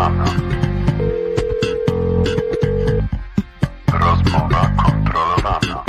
kontrolowana. Rozmowa kontrolowana.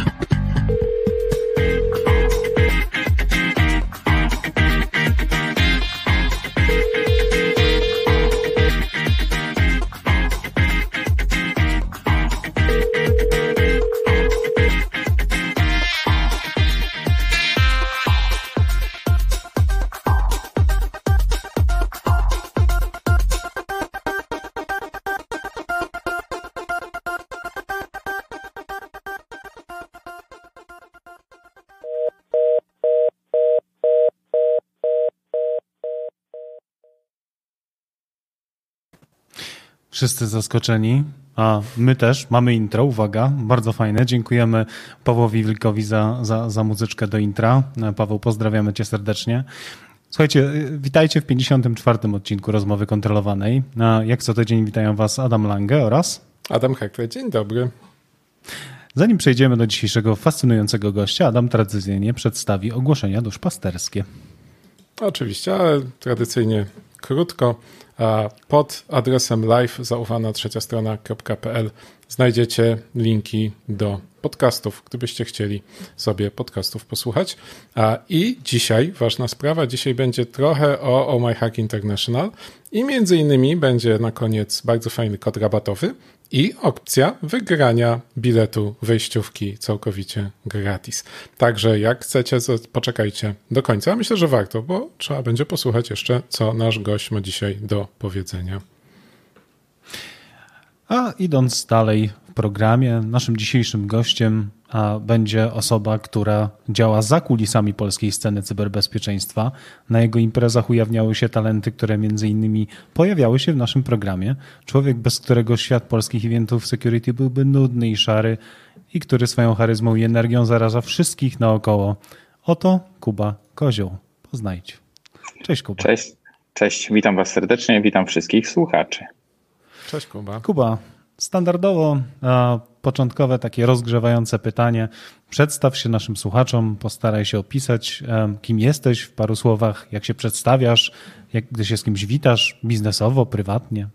Wszyscy zaskoczeni, a my też mamy intro, uwaga, bardzo fajne. Dziękujemy Pawłowi Wilkowi za muzyczkę do intra. Paweł, pozdrawiamy cię serdecznie. Słuchajcie, witajcie w 54. odcinku Rozmowy Kontrolowanej. Jak co tydzień witają was Adam Lange oraz Adam Hekle. Dzień dobry. Zanim przejdziemy do dzisiejszego fascynującego gościa, Adam tradycyjnie przedstawi ogłoszenia duszpasterskie. Oczywiście, ale tradycyjnie krótko. Pod adresem live@zaufana3strona.pl znajdziecie linki do podcastów, gdybyście chcieli sobie podcastów posłuchać. I dzisiaj, ważna sprawa, dzisiaj będzie trochę o Oh My Hack International i między innymi będzie na koniec bardzo fajny kod rabatowy i opcja wygrania biletu wejściówki całkowicie gratis. Także jak chcecie, poczekajcie do końca. Myślę, że warto, bo trzeba będzie posłuchać jeszcze, co nasz gość ma dzisiaj do powiedzenia. A idąc dalej w programie, naszym dzisiejszym gościem będzie osoba, która działa za kulisami polskiej sceny cyberbezpieczeństwa. Na jego imprezach ujawniały się talenty, które między innymi pojawiały się w naszym programie. Człowiek, bez którego świat polskich eventów security byłby nudny i szary i który swoją charyzmą i energią zaraża wszystkich naokoło. Oto Kuba Kozioł. Poznajcie. Cześć Kuba. Cześć, witam was serdecznie, witam wszystkich słuchaczy. Cześć Kuba. Kuba, standardowo początkowe takie rozgrzewające pytanie. Przedstaw się naszym słuchaczom, postaraj się opisać, kim jesteś w paru słowach, jak się przedstawiasz, gdy się z kimś witasz, biznesowo, prywatnie.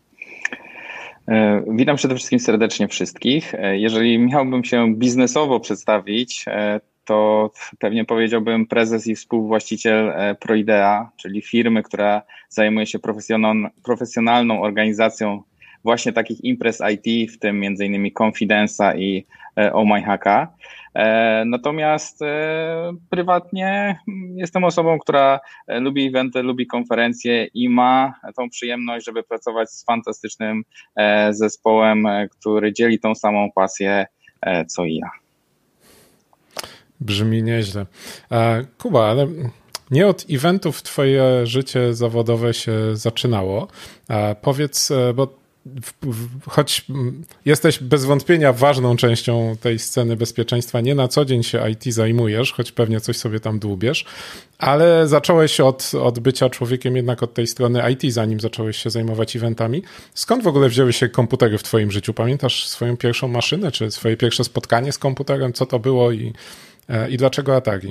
Witam przede wszystkim serdecznie wszystkich. Jeżeli miałbym się biznesowo przedstawić, to pewnie powiedziałbym prezes i współwłaściciel Proidea, czyli firmy, która zajmuje się profesjonalną organizacją właśnie takich imprez IT, w tym między innymi Confidence'a i Oh My Hacka. Natomiast prywatnie jestem osobą, która lubi eventy, lubi konferencje i ma tą przyjemność, żeby pracować z fantastycznym zespołem, który dzieli tą samą pasję co i ja. Brzmi nieźle. Kuba, ale nie od eventów twoje życie zawodowe się zaczynało. Powiedz, bo choć jesteś bez wątpienia ważną częścią tej sceny bezpieczeństwa, nie na co dzień się IT zajmujesz, choć pewnie coś sobie tam dłubiesz, ale zacząłeś od bycia człowiekiem jednak od tej strony IT, zanim zacząłeś się zajmować eventami. Skąd w ogóle wzięły się komputery w twoim życiu? Pamiętasz swoją pierwszą maszynę, czy swoje pierwsze spotkanie z komputerem? Co to było i dlaczego Atari?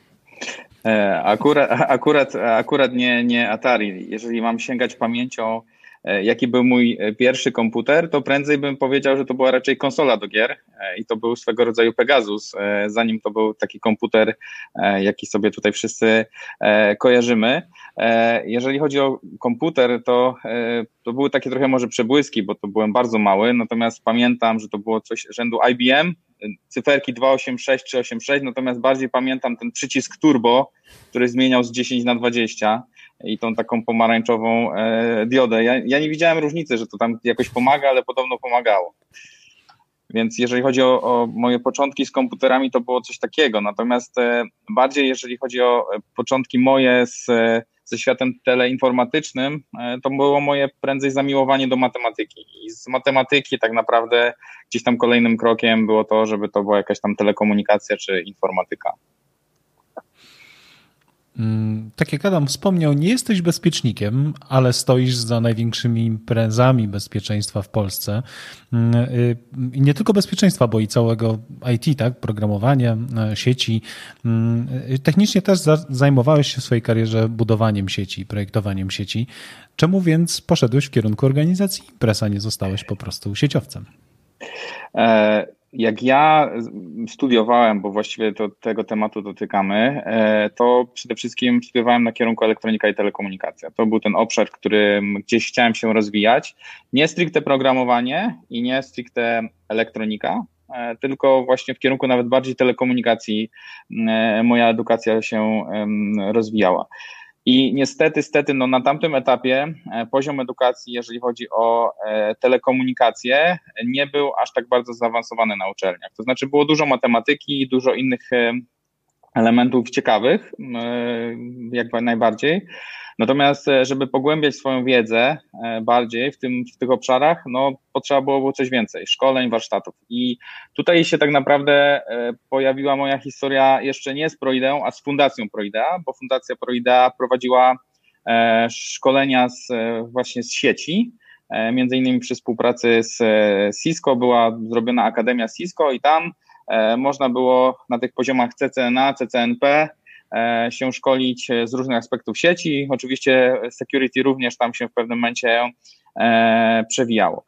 Akurat nie Atari. Jeżeli mam sięgać pamięcią, jaki był mój pierwszy komputer, to prędzej bym powiedział, że to była raczej konsola do gier i to był swego rodzaju Pegasus, zanim to był taki komputer, jaki sobie tutaj wszyscy kojarzymy. Jeżeli chodzi o komputer, to były takie trochę może przebłyski, bo to byłem bardzo mały, natomiast pamiętam, że to było coś rzędu IBM, cyferki 286 czy 86, natomiast bardziej pamiętam ten przycisk turbo, który zmieniał z 10 na 20 i tą taką pomarańczową diodę. Ja nie widziałem różnicy, że to tam jakoś pomaga, ale podobno pomagało. Więc jeżeli chodzi o moje początki z komputerami, to było coś takiego. Natomiast bardziej jeżeli chodzi o początki moje ze światem teleinformatycznym, to było moje prędzej zamiłowanie do matematyki. I z matematyki tak naprawdę gdzieś tam kolejnym krokiem było to, żeby to była jakaś tam telekomunikacja czy informatyka. Tak jak Adam wspomniał, nie jesteś bezpiecznikiem, ale stoisz za największymi imprezami bezpieczeństwa w Polsce. I nie tylko bezpieczeństwa, bo i całego IT, tak? Programowania, sieci. Technicznie też zajmowałeś się w swojej karierze budowaniem sieci, projektowaniem sieci. Czemu więc poszedłeś w kierunku organizacji imprez, a nie zostałeś po prostu sieciowcem? Jak ja studiowałem, bo właściwie to tego tematu dotykamy, to przede wszystkim studiowałem na kierunku elektronika i telekomunikacja. To był ten obszar, w którym gdzieś chciałem się rozwijać. Nie stricte programowanie i nie stricte elektronika, tylko właśnie w kierunku nawet bardziej telekomunikacji moja edukacja się rozwijała. I niestety, no na tamtym etapie poziom edukacji, jeżeli chodzi o telekomunikację, nie był aż tak bardzo zaawansowany na uczelniach. To znaczy było dużo matematyki, dużo innych elementów ciekawych, jak najbardziej. Natomiast, żeby pogłębiać swoją wiedzę bardziej w tych obszarach, no potrzeba było coś więcej, szkoleń, warsztatów. I tutaj się tak naprawdę pojawiła moja historia jeszcze nie z ProIdeą, a z Fundacją ProIdea, bo Fundacja ProIdea prowadziła szkolenia właśnie z sieci, między innymi przy współpracy z Cisco była zrobiona Akademia Cisco i tam można było na tych poziomach CCNA, CCNP się szkolić z różnych aspektów sieci. Oczywiście security również tam się w pewnym momencie przewijało.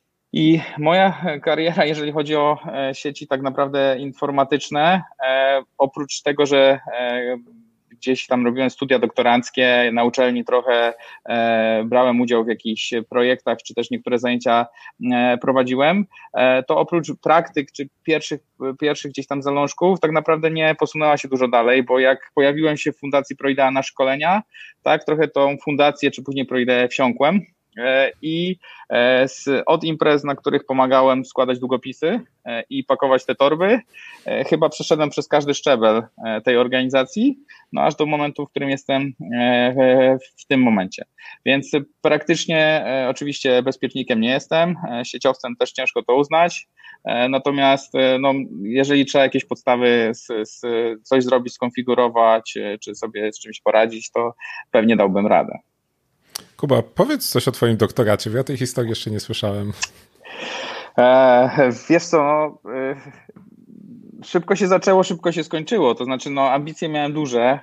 I moja kariera, jeżeli chodzi o sieci tak naprawdę informatyczne, oprócz tego, że gdzieś tam robiłem studia doktoranckie, na uczelni trochę brałem udział w jakichś projektach, czy też niektóre zajęcia prowadziłem, to oprócz praktyk, czy pierwszych gdzieś tam zalążków, tak naprawdę nie posunęła się dużo dalej, bo jak pojawiłem się w Fundacji ProIdea na szkolenia, tak, trochę tą fundację, czy później ProIdeę wsiąkłem, i od imprez, na których pomagałem składać długopisy i pakować te torby, chyba przeszedłem przez każdy szczebel tej organizacji, no aż do momentu, w którym jestem w tym momencie. Więc praktycznie oczywiście bezpiecznikiem nie jestem, sieciowcem też ciężko to uznać, natomiast no, jeżeli trzeba jakieś podstawy coś zrobić, skonfigurować, czy sobie z czymś poradzić, to pewnie dałbym radę. Kuba, powiedz coś o twoim doktoracie, bo ja tej historii jeszcze nie słyszałem. Wiesz co, no, szybko się zaczęło, szybko się skończyło, to znaczy no, ambicje miałem duże,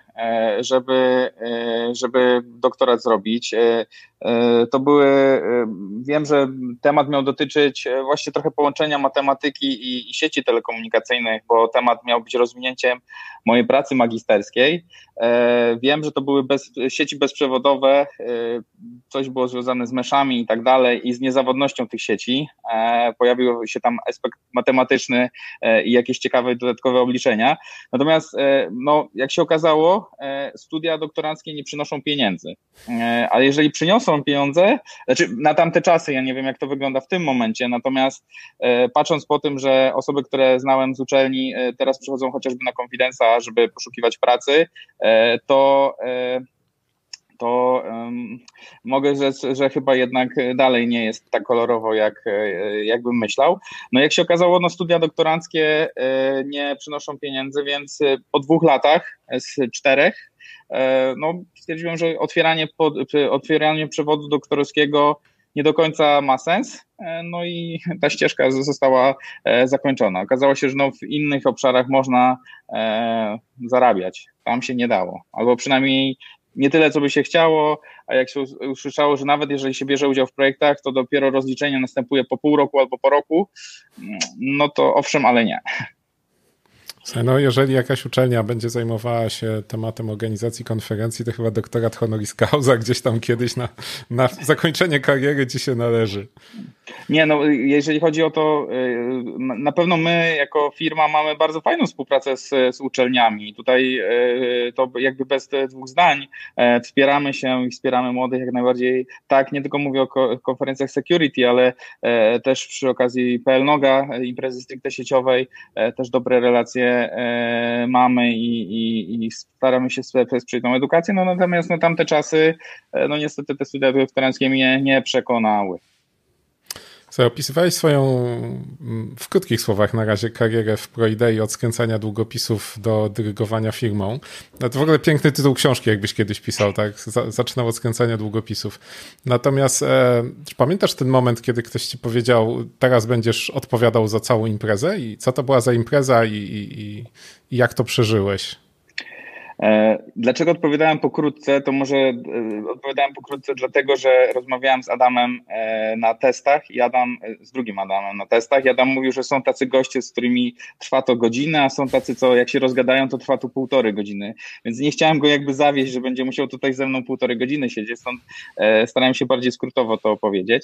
żeby doktorat zrobić. To wiem, że temat miał dotyczyć właśnie trochę połączenia matematyki i sieci telekomunikacyjnych, bo temat miał być rozwinięciem mojej pracy magisterskiej. Wiem, że to były sieci bezprzewodowe, coś było związane z meszami i tak dalej i z niezawodnością tych sieci. Pojawił się tam aspekt matematyczny i jakieś ciekawe dodatkowe obliczenia. Natomiast no, jak się okazało, studia doktoranckie nie przynoszą pieniędzy, ale jeżeli przyniosą pieniądze, znaczy na tamte czasy, ja nie wiem jak to wygląda w tym momencie, natomiast patrząc po tym, że osoby, które znałem z uczelni teraz przychodzą chociażby na Confidence'a, żeby poszukiwać pracy, to mogę rzec, że chyba jednak dalej nie jest tak kolorowo, jakbym myślał. No jak się okazało, no studia doktoranckie nie przynoszą pieniędzy, więc po 2 latach z 4 no stwierdziłem, że otwieranie przewodu doktorskiego nie do końca ma sens, no i ta ścieżka została zakończona. Okazało się, że no w innych obszarach można zarabiać, tam się nie dało, albo przynajmniej nie tyle, co by się chciało, a jak się usłyszało, że nawet jeżeli się bierze udział w projektach, to dopiero rozliczenie następuje po pół roku albo po roku, no to owszem, ale nie. No, jeżeli jakaś uczelnia będzie zajmowała się tematem organizacji konferencji, to chyba doktorat honoris causa gdzieś tam kiedyś na zakończenie kariery ci się należy. Nie, no jeżeli chodzi o to, na pewno my jako firma mamy bardzo fajną współpracę z uczelniami. Tutaj to jakby bez 2 zdań wspieramy się i wspieramy młodych jak najbardziej. Tak, nie tylko mówię o konferencjach security, ale też przy okazji PL-Noga, imprezy stricte sieciowej, też dobre relacje mamy i staramy się wesprzeć tą edukację. No natomiast tamte czasy, no niestety te studia doktoranckie mnie nie przekonały. Co, opisywałeś swoją, w krótkich słowach na razie, karierę w ProIdei od skręcania długopisów do dyrygowania firmą. No to w ogóle piękny tytuł książki, jakbyś kiedyś pisał, tak? Zaczynał od skręcania długopisów. Natomiast czy pamiętasz ten moment, kiedy ktoś ci powiedział, teraz będziesz odpowiadał za całą imprezę? I co to była za impreza i jak to przeżyłeś? Dlaczego odpowiadałem pokrótce? To może odpowiadałem pokrótce dlatego, że rozmawiałem z Adamem na testach i z drugim Adamem na testach i Adam mówił, że są tacy goście, z którymi trwa to godzinę, a są tacy, co jak się rozgadają, to trwa to 1,5 godziny. Więc nie chciałem go jakby zawieść, że będzie musiał tutaj ze mną 1,5 godziny siedzieć, stąd starałem się bardziej skrótowo to opowiedzieć.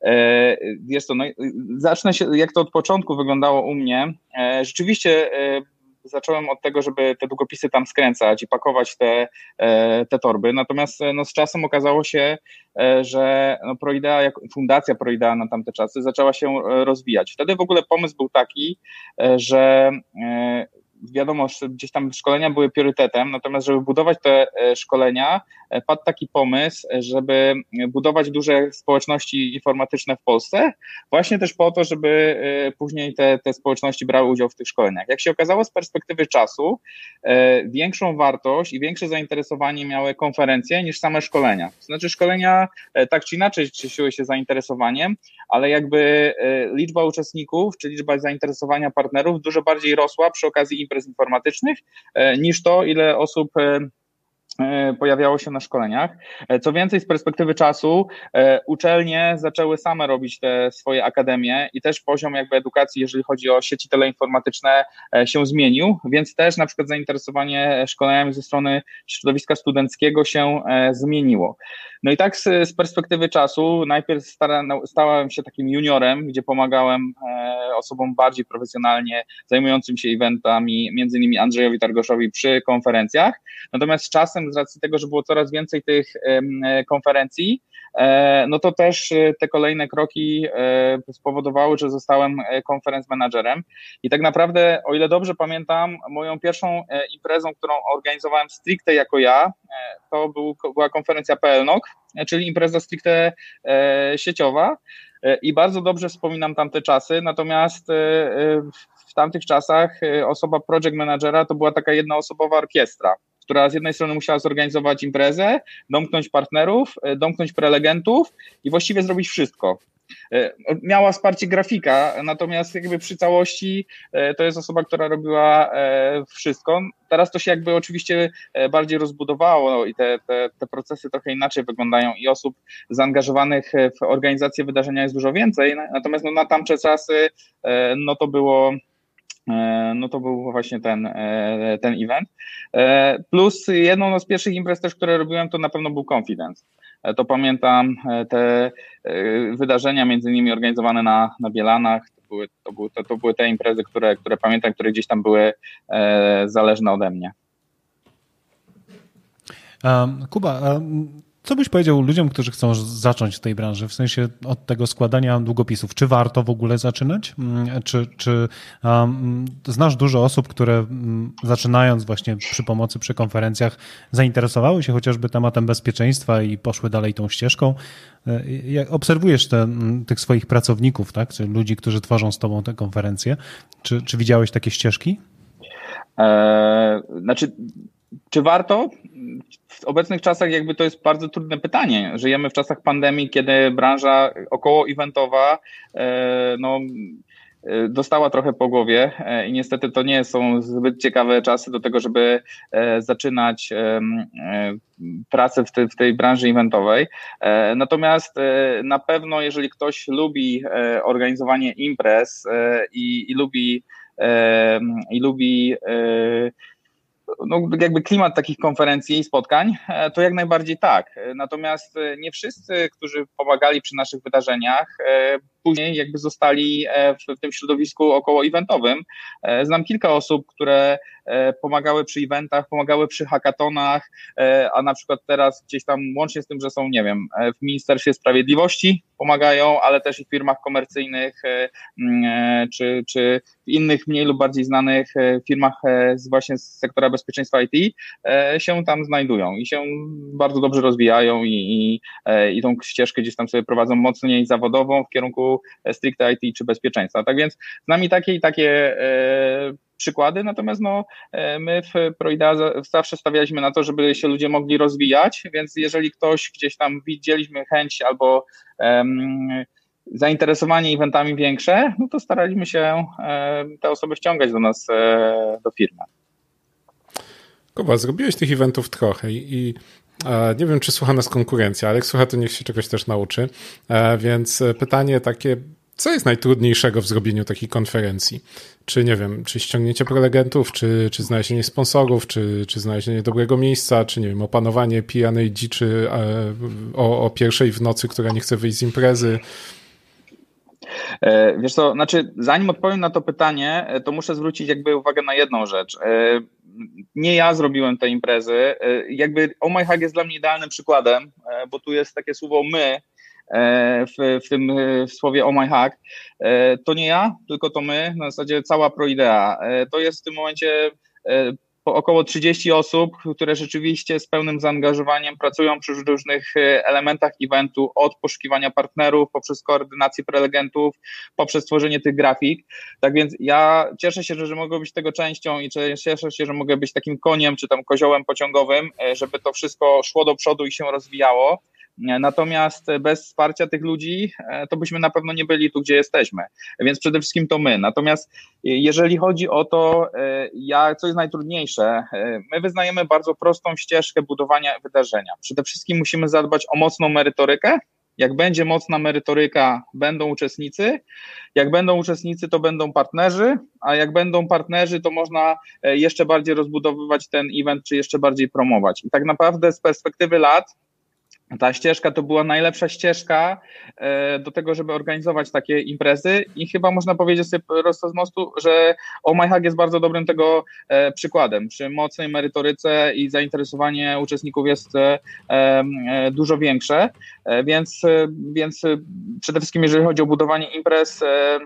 Wiesz co, no, zacznę się, jak to od początku wyglądało u mnie. Rzeczywiście zacząłem od tego, żeby te długopisy tam skręcać i pakować te torby. Natomiast no, z czasem okazało się, że no, ProIdea, fundacja ProIdea na tamte czasy zaczęła się rozwijać. Wtedy w ogóle pomysł był taki, że wiadomo, że gdzieś tam szkolenia były priorytetem, natomiast żeby budować te szkolenia, padł taki pomysł, żeby budować duże społeczności informatyczne w Polsce, właśnie też po to, żeby później te społeczności brały udział w tych szkoleniach. Jak się okazało z perspektywy czasu, większą wartość i większe zainteresowanie miały konferencje niż same szkolenia. To znaczy szkolenia tak czy inaczej cieszyły się zainteresowaniem, ale jakby liczba uczestników, czy liczba zainteresowania partnerów dużo bardziej rosła przy okazji imprez informatycznych niż to, ile osób pojawiało się na szkoleniach. Co więcej, z perspektywy czasu uczelnie zaczęły same robić te swoje akademie i też poziom jakby edukacji, jeżeli chodzi o sieci teleinformatyczne, się zmienił, więc też na przykład zainteresowanie szkoleniami ze strony środowiska studenckiego się zmieniło. No i tak z perspektywy czasu najpierw stałem się takim juniorem, gdzie pomagałem osobom bardziej profesjonalnie zajmującym się eventami, między innymi Andrzejowi Targoszowi przy konferencjach. Natomiast z czasem, z racji tego, że było coraz więcej tych konferencji, no to też te kolejne kroki spowodowały, że zostałem conference managerem i tak naprawdę, o ile dobrze pamiętam, moją pierwszą imprezą, którą organizowałem stricte jako ja, to była konferencja PLNOG, czyli impreza stricte sieciowa i bardzo dobrze wspominam tamte czasy, natomiast w tamtych czasach osoba project managera to była taka jednoosobowa orkiestra, która z jednej strony musiała zorganizować imprezę, domknąć partnerów, domknąć prelegentów i właściwie zrobić wszystko. Miała wsparcie grafika, natomiast jakby przy całości to jest osoba, która robiła wszystko. Teraz to się jakby oczywiście bardziej rozbudowało i te procesy trochę inaczej wyglądają i osób zaangażowanych w organizację wydarzenia jest dużo więcej, natomiast no, na tamte czasy no to był właśnie ten event. Plus jedną z pierwszych imprez też, które robiłem, to na pewno był Confidence. To pamiętam te wydarzenia między innymi organizowane na Bielanach. To były te imprezy, które pamiętam, które gdzieś tam były zależne ode mnie. Kuba, co byś powiedział ludziom, którzy chcą zacząć w tej branży, w sensie od tego składania długopisów? Czy warto w ogóle zaczynać? Czy znasz dużo osób, które zaczynając właśnie przy konferencjach zainteresowały się chociażby tematem bezpieczeństwa i poszły dalej tą ścieżką? Jak obserwujesz tych swoich pracowników, tak? Czy ludzi, którzy tworzą z tobą te konferencje? Czy widziałeś takie ścieżki? Czy warto? W obecnych czasach jakby to jest bardzo trudne pytanie. Żyjemy w czasach pandemii, kiedy branża około-eventowa dostała trochę po głowie i niestety to nie są zbyt ciekawe czasy do tego, żeby zaczynać pracę w tej branży eventowej. Natomiast na pewno, jeżeli ktoś lubi organizowanie imprez i lubi no, jakby klimat takich konferencji i spotkań, to jak najbardziej tak. Natomiast nie wszyscy, którzy pomagali przy naszych wydarzeniach, później jakby zostali w tym środowisku około-eventowym. Znam kilka osób, które pomagały przy eventach, pomagały przy hackathonach, a na przykład teraz gdzieś tam łącznie z tym, że są, nie wiem, w Ministerstwie Sprawiedliwości pomagają, ale też i w firmach komercyjnych, czy w innych mniej lub bardziej znanych firmach właśnie z sektora bezpieczeństwa IT się tam znajdują i się bardzo dobrze rozwijają i tą ścieżkę gdzieś tam sobie prowadzą mocniej zawodową w kierunku typu stricte IT czy bezpieczeństwa. Tak więc z nami takie i takie przykłady, natomiast my w ProIdea zawsze stawialiśmy na to, żeby się ludzie mogli rozwijać, więc jeżeli ktoś gdzieś tam widzieliśmy chęć albo zainteresowanie eventami większe, no to staraliśmy się te osoby wciągać do nas, do firmy. Kuba, zrobiłeś tych eventów trochę i nie wiem, czy słucha nas konkurencja, ale jak słucha, to niech się czegoś też nauczy. Więc pytanie takie, co jest najtrudniejszego w zrobieniu takiej konferencji? Czy nie wiem, czy ściągnięcie prelegentów, czy znalezienie sponsorów, czy znalezienie dobrego miejsca, czy nie wiem, opanowanie pijanej dziczy o pierwszej w nocy, która nie chce wyjść z imprezy? Wiesz co, znaczy zanim odpowiem na to pytanie, to muszę zwrócić jakby uwagę na jedną rzecz. Nie ja zrobiłem te imprezy, jakby Oh My Hack jest dla mnie idealnym przykładem, bo tu jest takie słowo my w słowie Oh My Hack. To nie ja, tylko to my, na zasadzie cała ProIdea. To jest w tym momencie około 30 osób, które rzeczywiście z pełnym zaangażowaniem pracują przy różnych elementach eventu, od poszukiwania partnerów, poprzez koordynację prelegentów, poprzez tworzenie tych grafik. Tak więc ja cieszę się, że mogę być tego częścią i cieszę się, że mogę być takim koniem czy tam koziołem pociągowym, żeby to wszystko szło do przodu i się rozwijało. Natomiast bez wsparcia tych ludzi to byśmy na pewno nie byli tu, gdzie jesteśmy. Więc przede wszystkim to my. Natomiast jeżeli chodzi o to, co jest najtrudniejsze, my wyznajemy bardzo prostą ścieżkę budowania wydarzenia. Przede wszystkim musimy zadbać o mocną merytorykę. Jak będzie mocna merytoryka, będą uczestnicy. Jak będą uczestnicy, to będą partnerzy, a jak będą partnerzy, to można jeszcze bardziej rozbudowywać ten event, czy jeszcze bardziej promować. I tak naprawdę z perspektywy lat ta ścieżka to była najlepsza ścieżka do tego, żeby organizować takie imprezy i chyba można powiedzieć sobie prosto z mostu, że Oh My Hack jest bardzo dobrym tego przykładem. Przy mocnej merytoryce i zainteresowanie uczestników jest dużo większe, więc przede wszystkim jeżeli chodzi o budowanie imprez,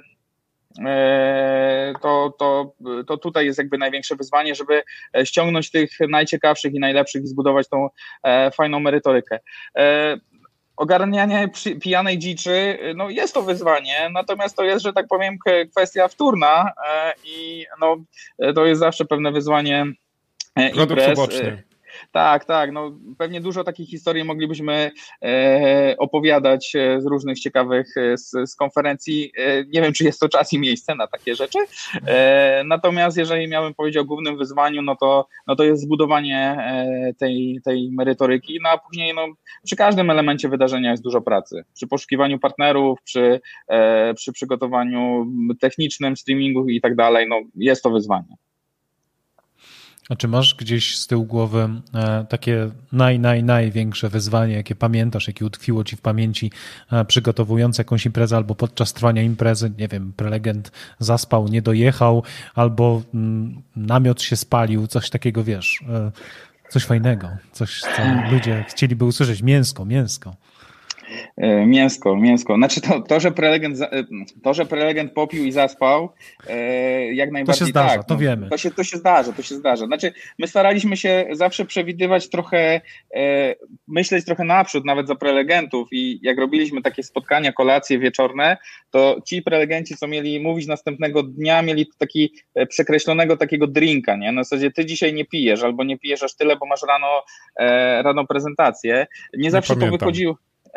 to tutaj jest jakby największe wyzwanie, żeby ściągnąć tych najciekawszych i najlepszych i zbudować tą fajną merytorykę. Ogarnianie pijanej dziczy, no jest to wyzwanie, natomiast to jest, że tak powiem, kwestia wtórna i no, to jest zawsze pewne wyzwanie Produkt uboczny. Tak, no pewnie dużo takich historii moglibyśmy opowiadać z różnych ciekawych z konferencji. Nie wiem, czy jest to czas i miejsce na takie rzeczy. Natomiast jeżeli miałbym powiedzieć o głównym wyzwaniu, no to jest zbudowanie tej merytoryki, no a później przy każdym elemencie wydarzenia jest dużo pracy. Przy poszukiwaniu partnerów, przy przygotowaniu technicznym, streamingu i tak dalej, no jest to wyzwanie. A czy masz gdzieś z tyłu głowy takie największe wyzwanie, jakie pamiętasz, jakie utkwiło ci w pamięci, przygotowując jakąś imprezę albo podczas trwania imprezy, nie wiem, prelegent zaspał, nie dojechał, albo namiot się spalił, coś takiego, wiesz, coś fajnego, coś, co ludzie chcieliby usłyszeć, mięsko. Mięsko. Znaczy to, że prelegent popił i zaspał, jak najbardziej to się zdarza, tak. To wiemy. To się zdarza. Znaczy my staraliśmy się zawsze przewidywać trochę, myśleć trochę naprzód, nawet za prelegentów i jak robiliśmy takie spotkania, kolacje wieczorne, to ci prelegenci, co mieli mówić następnego dnia, mieli taki przekreślonego takiego drinka, nie? Na zasadzie ty dzisiaj nie pijesz, albo nie pijesz aż tyle, bo masz rano prezentację. Nie zawsze pamiętam. To wychodziło.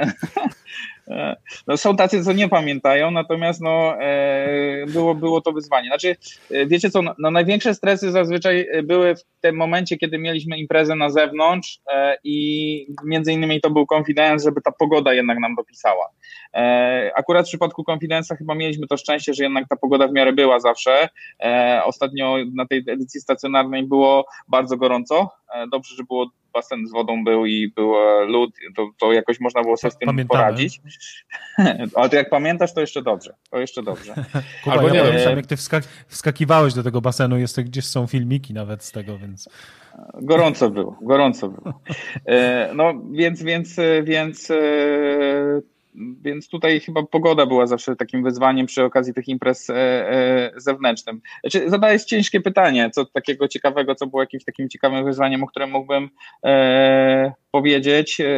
No, są tacy, co nie pamiętają, natomiast było to wyzwanie. Znaczy, wiecie co, największe stresy zazwyczaj były w tym momencie, kiedy mieliśmy imprezę na zewnątrz i między innymi to był Confidence, żeby ta pogoda jednak nam dopisała. Akurat w przypadku Confidence'a chyba mieliśmy to szczęście, że jednak ta pogoda w miarę była zawsze. Ostatnio na tej edycji stacjonarnej było bardzo gorąco. Dobrze, że było basen z wodą był i był lód, to jakoś można było sobie z tym poradzić. Ale to jak pamiętasz, to jeszcze dobrze. Kuba, albo ja nie pamiętam, jak ty wskakiwałeś do tego basenu, gdzieś są filmiki nawet z tego, więc... Gorąco było. No więc tutaj chyba pogoda była zawsze takim wyzwaniem przy okazji tych imprez zewnętrznych. Znaczy, zadajesz ciężkie pytanie, co takiego ciekawego, co było jakimś takim ciekawym wyzwaniem, o którym mógłbym powiedzieć.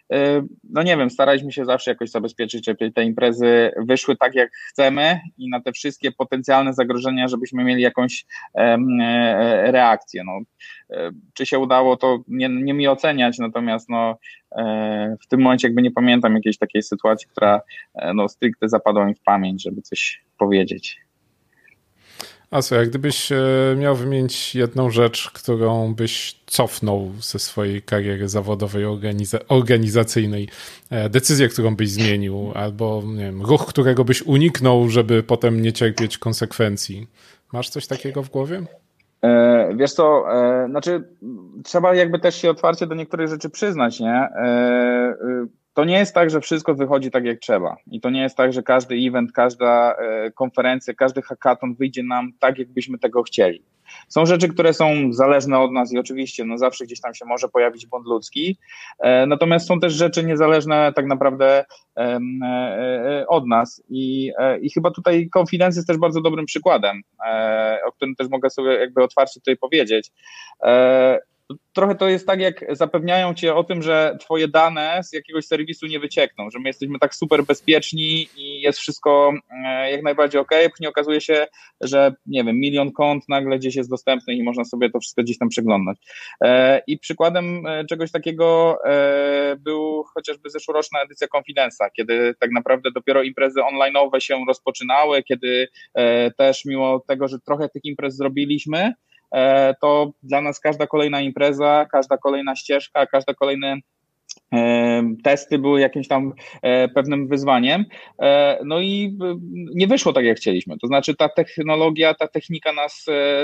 no nie wiem, staraliśmy się zawsze jakoś zabezpieczyć, żeby te imprezy wyszły tak, jak chcemy i na te wszystkie potencjalne zagrożenia, żebyśmy mieli jakąś reakcję. No, czy się udało, to nie mi oceniać, natomiast no, w tym momencie jakby nie pamiętam jakiejś takiej sytuacji, która no, stricte zapadła mi w pamięć, żeby coś powiedzieć. A co, jak gdybyś miał wymienić jedną rzecz, którą byś cofnął ze swojej kariery zawodowej, organizacyjnej, decyzję, którą byś zmienił, albo nie wiem, ruch, którego byś uniknął, żeby potem nie cierpieć konsekwencji. Masz coś takiego w głowie? Wiesz co, znaczy trzeba jakby też się otwarcie do niektórych rzeczy przyznać, nie? To nie jest tak, że wszystko wychodzi tak jak trzeba i to nie jest tak, że każdy event, każda konferencja, każdy hackathon wyjdzie nam tak, jakbyśmy tego chcieli. Są rzeczy, które są zależne od nas i oczywiście no zawsze gdzieś tam się może pojawić błąd ludzki, natomiast są też rzeczy niezależne tak naprawdę od nas i chyba tutaj Confidence jest też bardzo dobrym przykładem, o którym też mogę sobie jakby otwarcie tutaj powiedzieć. Trochę to jest tak, jak zapewniają cię o tym, że twoje dane z jakiegoś serwisu nie wyciekną, że my jesteśmy tak super bezpieczni i jest wszystko jak najbardziej okej. Później okazuje się, że nie wiem, 1 000 000 kont nagle gdzieś jest dostępnych i można sobie to wszystko gdzieś tam przeglądać. I przykładem czegoś takiego był chociażby zeszłoroczna edycja Confidence'a, kiedy tak naprawdę dopiero imprezy online'owe się rozpoczynały, kiedy też mimo tego, że trochę tych imprez zrobiliśmy, to dla nas każda kolejna impreza, każda kolejna ścieżka, każde kolejne testy były jakimś tam pewnym wyzwaniem, no i nie wyszło tak, jak chcieliśmy. To znaczy ta technologia, ta technika nas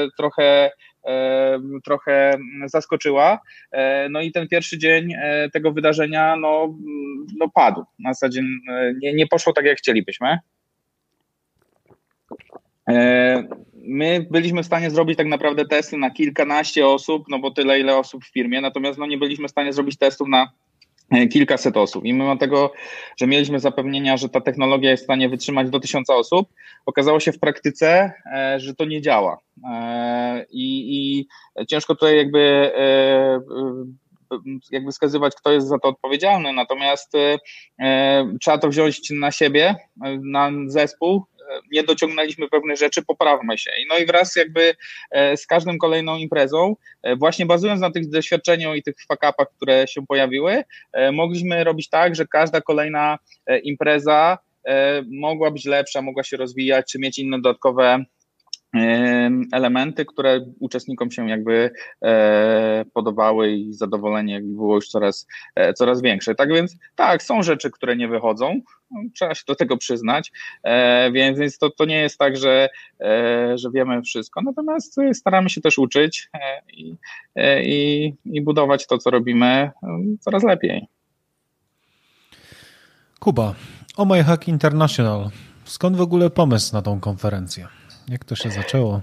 trochę zaskoczyła, no i ten pierwszy dzień tego wydarzenia no padł. Na zasadzie nie poszło tak, jak chcielibyśmy. My byliśmy w stanie zrobić tak naprawdę testy na kilkanaście osób, no bo tyle ile osób w firmie, natomiast no nie byliśmy w stanie zrobić testów na kilkaset osób i mimo tego, że mieliśmy zapewnienia, że ta technologia jest w stanie wytrzymać do 1000 osób, okazało się w praktyce, że to nie działa i ciężko tutaj jakby wskazywać, kto jest za to odpowiedzialny, natomiast trzeba to wziąć na siebie, na zespół, nie dociągnęliśmy pewnych rzeczy, poprawmy się. No i wraz jakby z każdą kolejną imprezą, właśnie bazując na tych doświadczeniach i tych fuck-upach, które się pojawiły, mogliśmy robić tak, że każda kolejna impreza mogła być lepsza, mogła się rozwijać, czy mieć inne dodatkowe elementy, które uczestnikom się jakby podobały i zadowolenie jakby było już coraz większe. Tak więc tak, są rzeczy, które nie wychodzą, trzeba się do tego przyznać, więc to nie jest tak, że wiemy wszystko, natomiast staramy się też uczyć i budować to, co robimy coraz lepiej. Kuba, Oh My Hack International. Skąd w ogóle pomysł na tą konferencję? Jak to się zaczęło?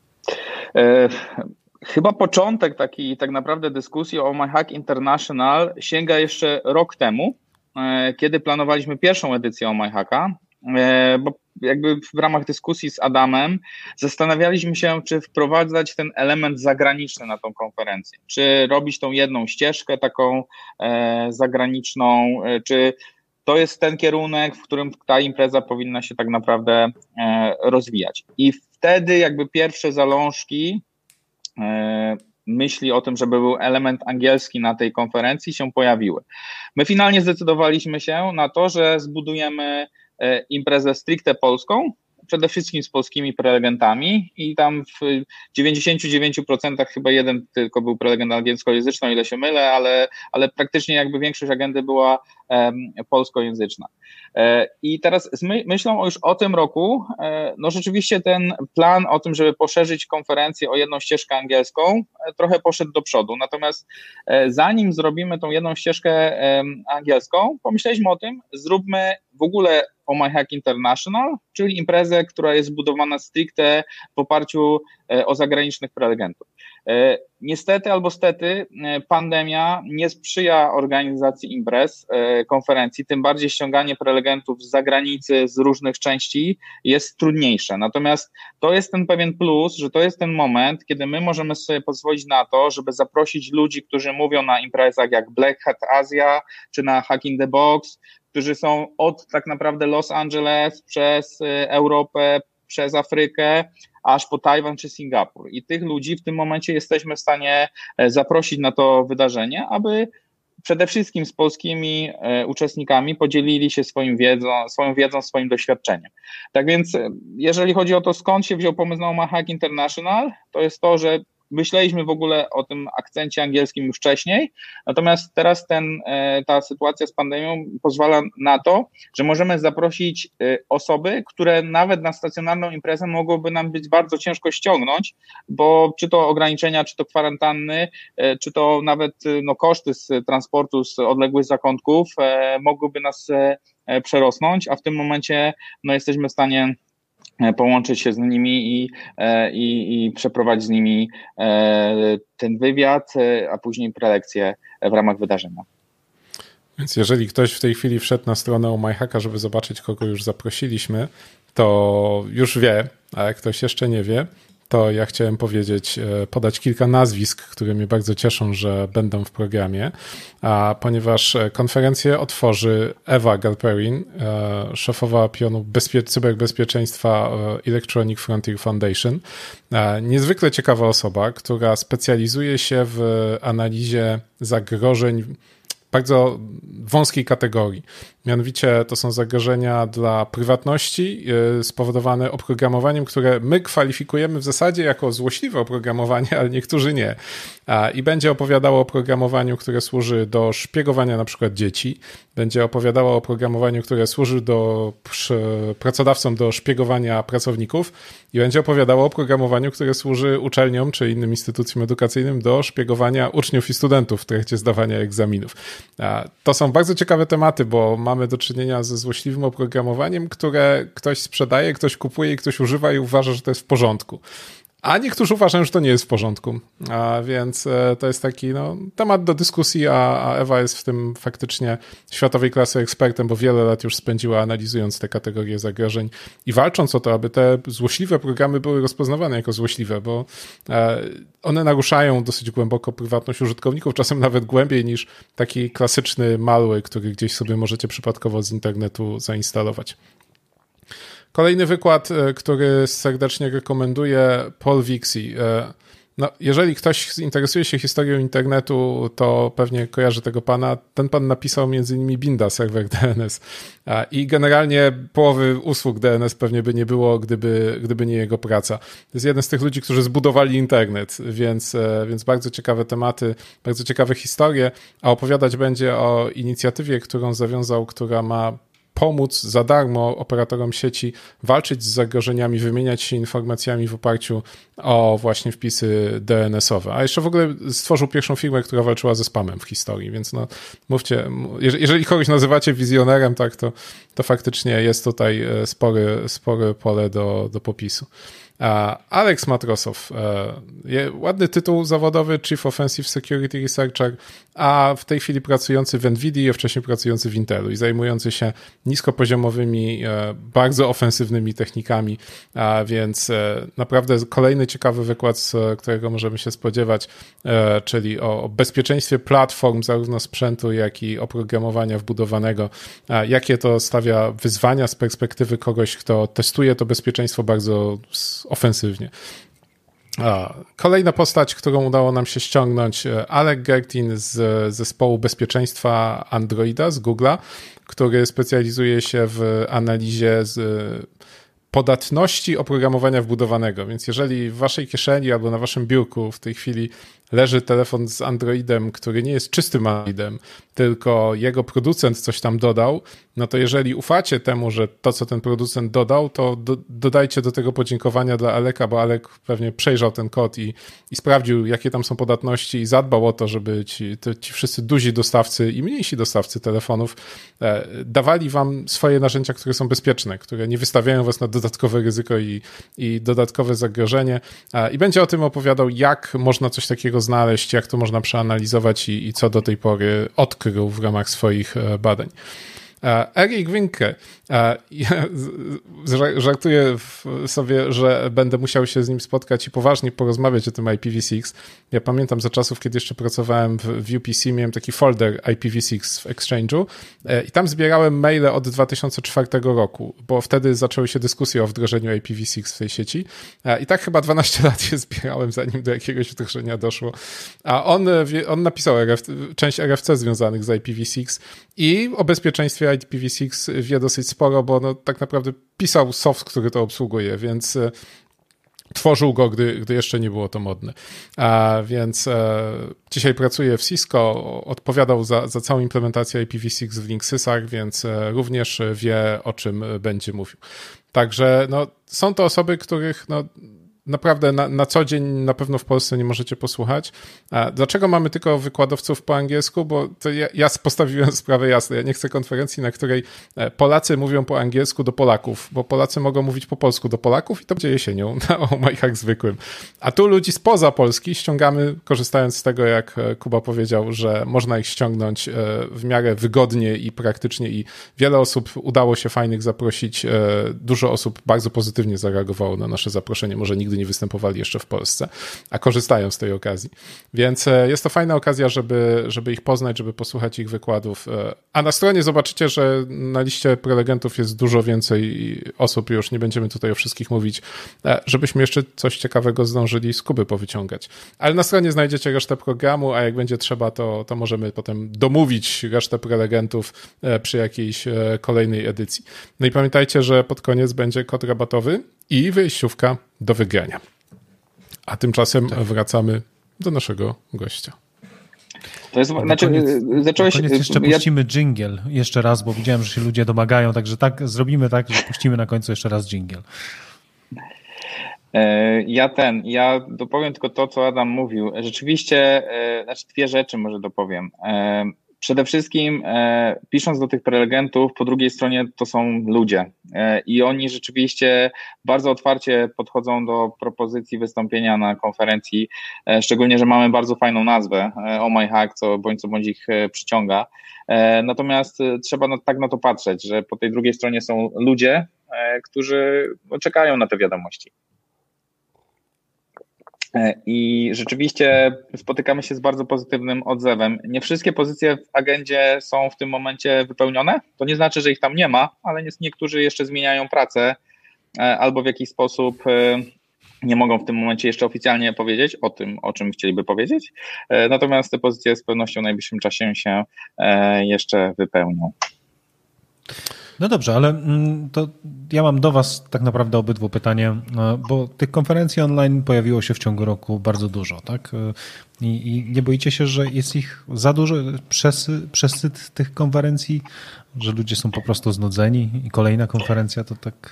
Chyba początek takiej tak naprawdę dyskusji o Oh My Hack International sięga jeszcze rok temu, kiedy planowaliśmy pierwszą edycję Oh My Hacka, bo jakby w ramach dyskusji z Adamem zastanawialiśmy się, czy wprowadzać ten element zagraniczny na tą konferencję, czy robić tą jedną ścieżkę taką zagraniczną, czy to jest ten kierunek, w którym ta impreza powinna się tak naprawdę rozwijać. I wtedy jakby pierwsze zalążki myśli o tym, żeby był element angielski na tej konferencji się pojawiły. My finalnie zdecydowaliśmy się na to, że zbudujemy imprezę stricte polską, przede wszystkim z polskimi prelegentami i tam w 99% chyba jeden tylko był prelegent angielskojęzyczny, o ile się mylę, ale praktycznie jakby większość agendy była polskojęzyczna. I teraz z myślą już o tym roku, no rzeczywiście ten plan o tym, żeby poszerzyć konferencję o jedną ścieżkę angielską, trochę poszedł do przodu. Natomiast zanim zrobimy tą jedną ścieżkę angielską, pomyśleliśmy o tym, zróbmy w ogóle Oh My Hack International, czyli imprezę, która jest zbudowana stricte w oparciu o zagranicznych prelegentów. Niestety albo stety pandemia nie sprzyja organizacji imprez, konferencji, tym bardziej ściąganie prelegentów z zagranicy, z różnych części jest trudniejsze. Natomiast to jest ten pewien plus, że to jest ten moment, kiedy my możemy sobie pozwolić na to, żeby zaprosić ludzi, którzy mówią na imprezach jak Black Hat Asia czy na Hack in the Box, którzy są od tak naprawdę Los Angeles przez Europę, przez Afrykę, aż po Tajwan czy Singapur. I tych ludzi w tym momencie jesteśmy w stanie zaprosić na to wydarzenie, aby przede wszystkim z polskimi uczestnikami podzielili się swoją wiedzą, swoim doświadczeniem. Tak więc jeżeli chodzi o to, skąd się wziął pomysł na Omaha Hack International, to jest to, że myśleliśmy w ogóle o tym akcencie angielskim już wcześniej, natomiast teraz ta sytuacja z pandemią pozwala na to, że możemy zaprosić osoby, które nawet na stacjonarną imprezę mogłoby nam być bardzo ciężko ściągnąć, bo czy to ograniczenia, czy to kwarantanny, czy to nawet koszty z transportu z odległych zakątków mogłyby nas przerosnąć, a w tym momencie jesteśmy w stanie połączyć się z nimi i przeprowadzić z nimi ten wywiad, a później prelekcję w ramach wydarzenia. Więc jeżeli ktoś w tej chwili wszedł na stronę OMHacka, żeby zobaczyć, kogo już zaprosiliśmy, to już wie, a jak ktoś jeszcze nie wie, to ja chciałem podać kilka nazwisk, które mnie bardzo cieszą, że będą w programie, ponieważ konferencję otworzy Ewa Galperin, szefowa pionu cyberbezpieczeństwa Electronic Frontier Foundation. Niezwykle ciekawa osoba, która specjalizuje się w analizie zagrożeń bardzo wąskiej kategorii. Mianowicie to są zagrożenia dla prywatności spowodowane oprogramowaniem, które my kwalifikujemy w zasadzie jako złośliwe oprogramowanie, ale niektórzy nie. I będzie opowiadało o oprogramowaniu, które służy do szpiegowania na przykład dzieci. Będzie opowiadało o oprogramowaniu, które służy pracodawcom do szpiegowania pracowników. I będzie opowiadało o oprogramowaniu, które służy uczelniom czy innym instytucjom edukacyjnym do szpiegowania uczniów i studentów w trakcie zdawania egzaminów. To są bardzo ciekawe tematy, bo mamy do czynienia ze złośliwym oprogramowaniem, które ktoś sprzedaje, ktoś kupuje i ktoś używa i uważa, że to jest w porządku. A niektórzy uważają, że to nie jest w porządku. Więc to jest taki temat do dyskusji, a Ewa jest w tym faktycznie światowej klasy ekspertem, bo wiele lat już spędziła analizując te kategorie zagrożeń i walcząc o to, aby te złośliwe programy były rozpoznawane jako złośliwe, bo one naruszają dosyć głęboko prywatność użytkowników, czasem nawet głębiej niż taki klasyczny malware, który gdzieś sobie możecie przypadkowo z internetu zainstalować. Kolejny wykład, który serdecznie rekomenduję, Paul Vixie. Jeżeli ktoś interesuje się historią internetu, to pewnie kojarzy tego pana. Ten pan napisał między innymi Binda, serwer DNS. I generalnie połowy usług DNS pewnie by nie było, gdyby nie jego praca. To jest jeden z tych ludzi, którzy zbudowali internet, więc bardzo ciekawe tematy, bardzo ciekawe historie, a opowiadać będzie o inicjatywie, którą zawiązał, która ma pomóc za darmo operatorom sieci walczyć z zagrożeniami, wymieniać się informacjami w oparciu o właśnie wpisy DNS-owe. A jeszcze w ogóle stworzył pierwszą firmę, która walczyła ze spamem w historii, więc mówcie, jeżeli kogoś nazywacie wizjonerem, tak, to faktycznie jest tutaj spore pole do popisu. Alex Matrosow, ładny tytuł zawodowy, Chief Offensive Security Researcher, a w tej chwili pracujący w NVIDIA, wcześniej pracujący w Intelu i zajmujący się niskopoziomowymi, bardzo ofensywnymi technikami, więc naprawdę kolejny ciekawy wykład, z którego możemy się spodziewać, czyli o bezpieczeństwie platform, zarówno sprzętu, jak i oprogramowania wbudowanego, jakie to stawia wyzwania z perspektywy kogoś, kto testuje to bezpieczeństwo bardzo ofensywnie. Kolejna postać, którą udało nam się ściągnąć, Alec Gertin z zespołu bezpieczeństwa Androida z Google'a, który specjalizuje się w analizie podatności oprogramowania wbudowanego. Więc jeżeli w waszej kieszeni albo na waszym biurku w tej chwili leży telefon z Androidem, który nie jest czystym Androidem, tylko jego producent coś tam dodał, no to jeżeli ufacie temu, że to, co ten producent dodał, to dodajcie do tego podziękowania dla Aleka, bo Alek pewnie przejrzał ten kod i sprawdził, jakie tam są podatności i zadbał o to, żeby ci wszyscy duzi dostawcy i mniejsi dostawcy telefonów dawali wam swoje narzędzia, które są bezpieczne, które nie wystawiają was na dodatkowe ryzyko i dodatkowe zagrożenie. I będzie o tym opowiadał, jak można coś takiego znaleźć, jak to można przeanalizować i co do tej pory odkrył w ramach swoich badań. Erik Winke. Ja żartuję sobie, że będę musiał się z nim spotkać i poważnie porozmawiać o tym IPv6. Ja pamiętam za czasów, kiedy jeszcze pracowałem w UPC, miałem taki folder IPv6 w Exchange'u i tam zbierałem maile od 2004 roku, bo wtedy zaczęły się dyskusje o wdrożeniu IPv6 w tej sieci i tak chyba 12 lat je zbierałem, zanim do jakiegoś wdrożenia doszło. A on napisał część RFC związanych z IPv6 i o bezpieczeństwie IPv6 wie dosyć sporo, bo no, tak naprawdę pisał soft, który to obsługuje, więc tworzył go, gdy jeszcze nie było to modne. Więc dzisiaj pracuje w Cisco, odpowiadał za całą implementację IPv6 w Linksysach, więc również wie, o czym będzie mówił. Także no, są to osoby, których no, naprawdę na co dzień na pewno w Polsce nie możecie posłuchać. Dlaczego mamy tylko wykładowców po angielsku? Bo to ja postawiłem sprawę jasno. Ja nie chcę konferencji, na której Polacy mówią po angielsku do Polaków, bo Polacy mogą mówić po polsku do Polaków i to będzie jesienią na Omajhach zwykłym. A tu ludzi spoza Polski ściągamy, korzystając z tego, jak Kuba powiedział, że można ich ściągnąć w miarę wygodnie i praktycznie i wiele osób udało się fajnych zaprosić. Dużo osób bardzo pozytywnie zareagowało na nasze zaproszenie. Może nigdy nie występowali jeszcze w Polsce, a korzystają z tej okazji. Więc jest to fajna okazja, żeby ich poznać, żeby posłuchać ich wykładów. A na stronie zobaczycie, że na liście prelegentów jest dużo więcej osób, już nie będziemy tutaj o wszystkich mówić, żebyśmy jeszcze coś ciekawego zdążyli z Kuby powyciągać. Ale na stronie znajdziecie resztę programu, a jak będzie trzeba, to możemy potem domówić resztę prelegentów przy jakiejś kolejnej edycji. No i pamiętajcie, że pod koniec będzie kod rabatowy i wyjściówka do wygrania. A tymczasem wracamy do naszego gościa. To jest, zacząłeś... Na koniec jeszcze puścimy dżingiel jeszcze raz, bo widziałem, że się ludzie domagają, także tak zrobimy tak, że puścimy na końcu jeszcze raz dżingiel. Ja dopowiem tylko to, co Adam mówił. Rzeczywiście, dwie rzeczy może dopowiem. Przede wszystkim pisząc do tych prelegentów, po drugiej stronie to są ludzie i oni rzeczywiście bardzo otwarcie podchodzą do propozycji wystąpienia na konferencji, szczególnie, że mamy bardzo fajną nazwę OhmyHack, co bądź ich przyciąga. Natomiast trzeba tak na to patrzeć, że po tej drugiej stronie są ludzie, którzy czekają na te wiadomości. I rzeczywiście spotykamy się z bardzo pozytywnym odzewem. Nie wszystkie pozycje w agendzie są w tym momencie wypełnione. To nie znaczy, że ich tam nie ma, ale niektórzy jeszcze zmieniają pracę albo w jakiś sposób nie mogą w tym momencie jeszcze oficjalnie powiedzieć o tym, o czym chcieliby powiedzieć. Natomiast te pozycje z pewnością w najbliższym czasie się jeszcze wypełnią. No dobrze, ale to ja mam do was tak naprawdę obydwu pytanie, bo tych konferencji online pojawiło się w ciągu roku bardzo dużo, tak? I nie boicie się, że jest ich za dużo, przesyt tych konferencji, że ludzie są po prostu znudzeni i kolejna konferencja to tak...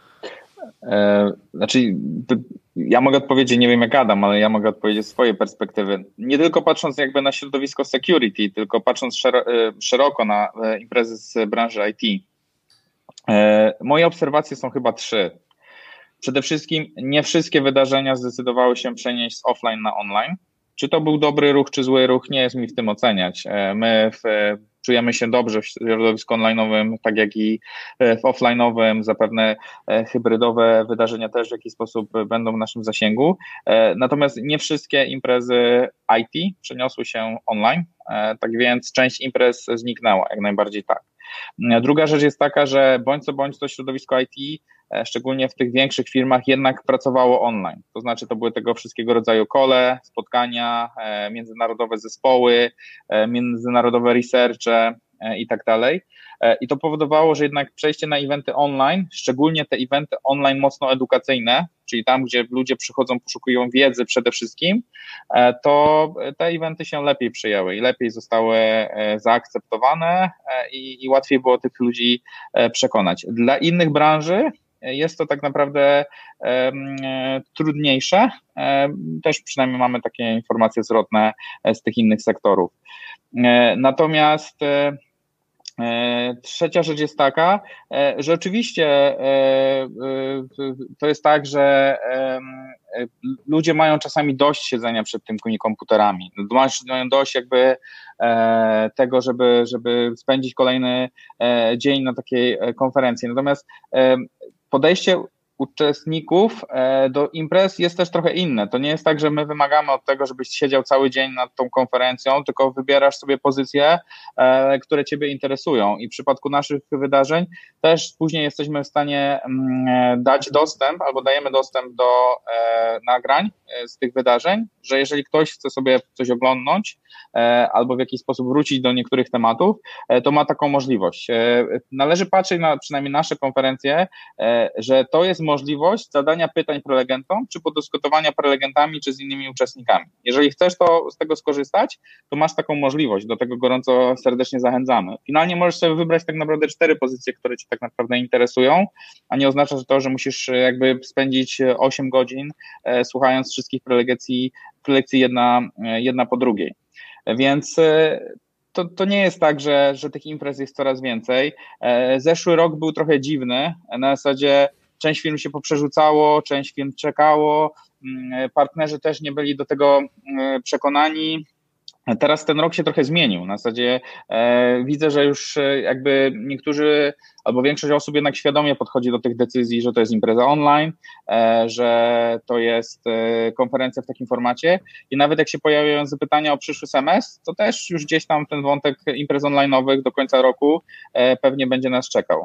Znaczy, ja mogę odpowiedzieć, nie wiem jak Adam, ale ja mogę odpowiedzieć z swojej perspektywy. Nie tylko patrząc jakby na środowisko security, tylko patrząc szeroko na imprezy z branży IT. Moje obserwacje są chyba 3. Przede wszystkim nie wszystkie wydarzenia zdecydowały się przenieść z offline na online. Czy to był dobry ruch, czy zły ruch, nie jest mi w tym oceniać. My czujemy się dobrze w środowisku online'owym, tak jak i w offline'owym, zapewne hybrydowe wydarzenia też w jakiś sposób będą w naszym zasięgu. Natomiast nie wszystkie imprezy IT przeniosły się online, tak więc część imprez zniknęła, jak najbardziej tak. Druga rzecz jest taka, że bądź co to środowisko IT, szczególnie w tych większych firmach, jednak pracowało online. To znaczy to były tego wszystkiego rodzaju call, spotkania, międzynarodowe zespoły, międzynarodowe researche i tak dalej. i to powodowało, że jednak przejście na eventy online, szczególnie te eventy online mocno edukacyjne, czyli tam, gdzie ludzie przychodzą, poszukują wiedzy przede wszystkim, to te eventy się lepiej przyjęły i lepiej zostały zaakceptowane i łatwiej było tych ludzi przekonać. Dla innych branży jest to tak naprawdę trudniejsze. Też przynajmniej mamy takie informacje zwrotne z tych innych sektorów. Natomiast trzecia rzecz jest taka, że oczywiście to jest tak, że ludzie mają czasami dość siedzenia przed tymi komputerami. Mają dość jakby tego, żeby spędzić kolejny dzień na takiej konferencji. Natomiast podejście uczestników do imprez jest też trochę inne. To nie jest tak, że my wymagamy od tego, żebyś siedział cały dzień nad tą konferencją, tylko wybierasz sobie pozycje, które ciebie interesują i w przypadku naszych wydarzeń też później jesteśmy w stanie dać dostęp albo dajemy dostęp do nagrań z tych wydarzeń, że jeżeli ktoś chce sobie coś oglądnąć albo w jakiś sposób wrócić do niektórych tematów, to ma taką możliwość. Należy patrzeć na przynajmniej nasze konferencje, że to jest możliwość zadania pytań prelegentom, czy podyskutowania prelegentami, czy z innymi uczestnikami. Jeżeli chcesz z tego skorzystać, to masz taką możliwość, do tego gorąco serdecznie zachęcamy. Finalnie możesz sobie wybrać tak naprawdę 4 pozycje, które cię tak naprawdę interesują, a nie oznacza to, że musisz jakby spędzić 8 godzin słuchając wszystkich prelekcji jedna po drugiej. Więc to nie jest tak, że tych imprez jest coraz więcej. Zeszły rok był trochę dziwny, na zasadzie część firm się poprzerzucało, część firm czekało, partnerzy też nie byli do tego przekonani. Teraz ten rok się trochę zmienił. Na zasadzie widzę, że już jakby niektórzy albo większość osób jednak świadomie podchodzi do tych decyzji, że to jest impreza online, że to jest konferencja w takim formacie i nawet jak się pojawiają zapytania o przyszły semestr, to też już gdzieś tam ten wątek imprez online'owych do końca roku pewnie będzie nas czekał.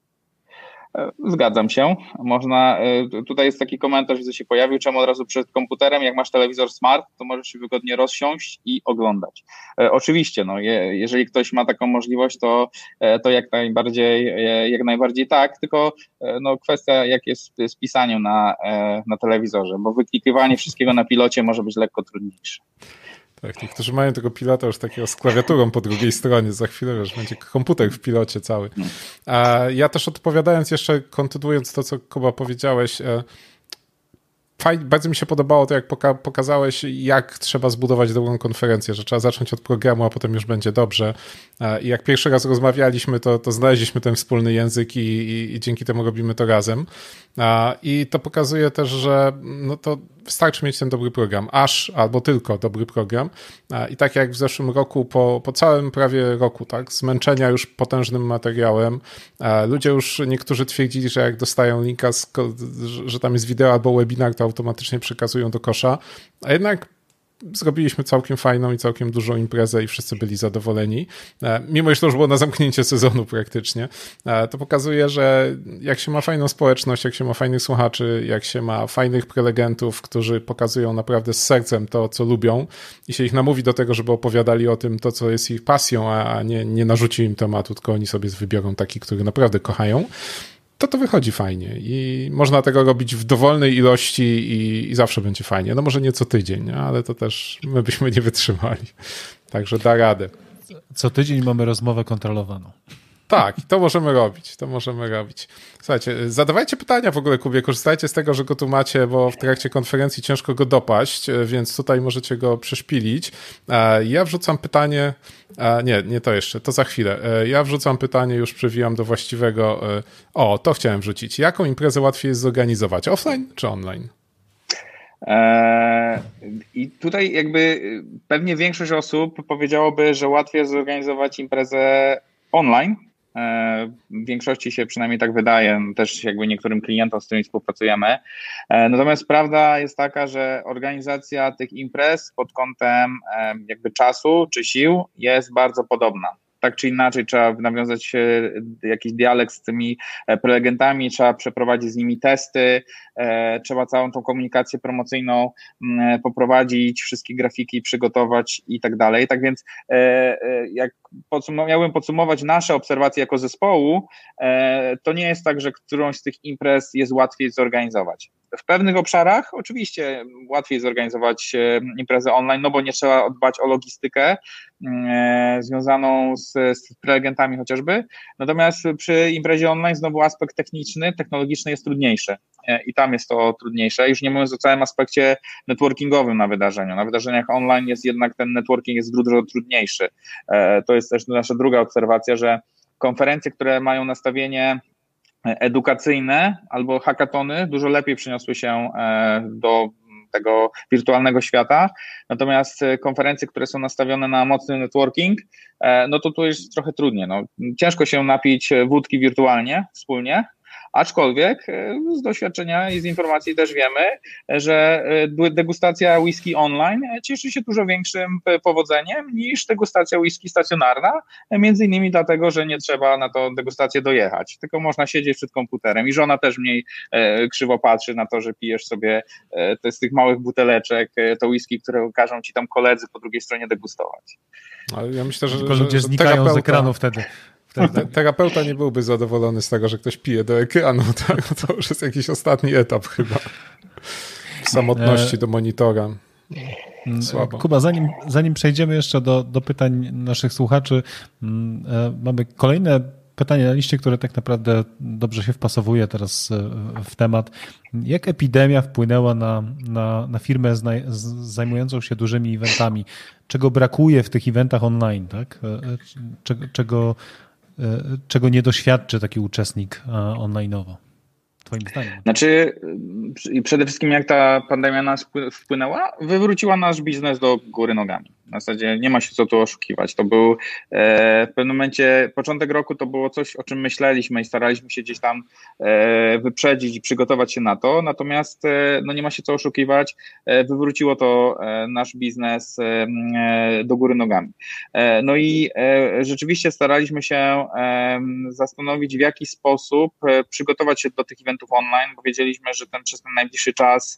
Zgadzam się. Można, tutaj jest taki komentarz, że się pojawił, czemu od razu przed komputerem, jak masz telewizor smart, to możesz się wygodnie rozsiąść i oglądać. Oczywiście, no, jeżeli ktoś ma taką możliwość, to jak najbardziej tak, tylko no, kwestia jak jest z pisaniem na telewizorze, bo wyklikiwanie wszystkiego na pilocie może być lekko trudniejsze. Tak, niektórzy mają tego pilota już takiego z klawiaturą po drugiej stronie, za chwilę już będzie komputer w pilocie cały. A ja też odpowiadając jeszcze, kontynuując to, co Kuba powiedziałeś, bardzo mi się podobało to, jak pokazałeś, jak trzeba zbudować dobrą konferencję, że trzeba zacząć od programu, a potem już będzie dobrze. I jak pierwszy raz rozmawialiśmy, to znaleźliśmy ten wspólny język i dzięki temu robimy to razem. I to pokazuje też, że no to wystarczy mieć ten dobry program, albo tylko dobry program. I tak jak w zeszłym roku, po całym prawie roku, tak, zmęczenia już potężnym materiałem, ludzie już niektórzy twierdzili, że jak dostają linka, że tam jest wideo albo webinar, to automatycznie przekazują do kosza, a jednak zrobiliśmy całkiem fajną i całkiem dużą imprezę i wszyscy byli zadowoleni. Mimo iż to już było na zamknięcie sezonu praktycznie. To pokazuje, że jak się ma fajną społeczność, jak się ma fajnych słuchaczy, jak się ma fajnych prelegentów, którzy pokazują naprawdę z sercem to, co lubią i się ich namówi do tego, żeby opowiadali o tym to, co jest ich pasją, a nie narzuci im tematu, tylko oni sobie wybiorą taki, który naprawdę kochają, to wychodzi fajnie i można tego robić w dowolnej ilości i zawsze będzie fajnie. No może nie co tydzień, ale to też my byśmy nie wytrzymali. Także da radę. Co tydzień mamy rozmowę kontrolowaną. Tak, to możemy robić. Słuchajcie, zadawajcie pytania w ogóle, Kubie, korzystajcie z tego, że go tu macie, bo w trakcie konferencji ciężko go dopaść, więc tutaj możecie go przeszpilić. Ja wrzucam pytanie, nie to jeszcze, to za chwilę. Ja wrzucam pytanie, już przewijam do właściwego, to chciałem wrzucić. Jaką imprezę łatwiej jest zorganizować, offline czy online? I tutaj jakby pewnie większość osób powiedziałoby, że łatwiej jest zorganizować imprezę online. W większości się przynajmniej tak wydaje, też jakby niektórym klientom, z którymi współpracujemy. Natomiast prawda jest taka, że organizacja tych imprez pod kątem jakby czasu czy sił jest bardzo podobna. Tak czy inaczej trzeba nawiązać jakiś dialog z tymi prelegentami, trzeba przeprowadzić z nimi testy, trzeba całą tą komunikację promocyjną poprowadzić, wszystkie grafiki przygotować i tak dalej. Tak więc jak miałbym podsumować nasze obserwacje jako zespołu, to nie jest tak, że którąś z tych imprez jest łatwiej zorganizować. W pewnych obszarach oczywiście łatwiej zorganizować imprezę online, no bo nie trzeba dbać o logistykę związaną z prelegentami chociażby, natomiast przy imprezie online znowu aspekt technologiczny jest trudniejszy i tam jest to trudniejsze, już nie mówiąc o całym aspekcie networkingowym na wydarzeniu. Na wydarzeniach online jest jednak ten networking jest dużo trudniejszy. To jest też nasza druga obserwacja, że konferencje, które mają nastawienie edukacyjne albo hackatony dużo lepiej przeniosły się do tego wirtualnego świata, natomiast konferencje, które są nastawione na mocny networking, no to tu jest trochę trudniej. No, ciężko się napić wódki wirtualnie, wspólnie, aczkolwiek z doświadczenia i z informacji też wiemy, że degustacja whisky online cieszy się dużo większym powodzeniem niż degustacja whisky stacjonarna, między innymi dlatego, że nie trzeba na tą degustację dojechać, tylko można siedzieć przed komputerem i żona też mniej krzywo patrzy na to, że pijesz sobie z tych małych buteleczek to whisky, które każą ci tam koledzy po drugiej stronie degustować. Ale ja myślę, że ludzie znikają z ekranu wtedy. Terapeuta nie byłby zadowolony z tego, że ktoś pije do ekranu, tak? To już jest jakiś ostatni etap chyba w samotności do monitora. Słabo. Kuba, zanim przejdziemy jeszcze do pytań naszych słuchaczy, mamy kolejne pytanie na liście, które tak naprawdę dobrze się wpasowuje teraz w temat. Jak epidemia wpłynęła na firmę zajmującą się dużymi eventami? Czego brakuje w tych eventach online, tak? Czego nie doświadczy taki uczestnik online'owo, twoim zdaniem? Znaczy, przede wszystkim jak ta pandemia nas wpłynęła, wywróciła nasz biznes do góry nogami. W zasadzie nie ma się co tu oszukiwać. To był w pewnym momencie, początek roku to było coś, o czym myśleliśmy i staraliśmy się gdzieś tam wyprzedzić i przygotować się na to, natomiast no nie ma się co oszukiwać, wywróciło to nasz biznes do góry nogami. No i rzeczywiście staraliśmy się zastanowić, w jaki sposób przygotować się do tych eventów online, bo wiedzieliśmy, że przez ten najbliższy czas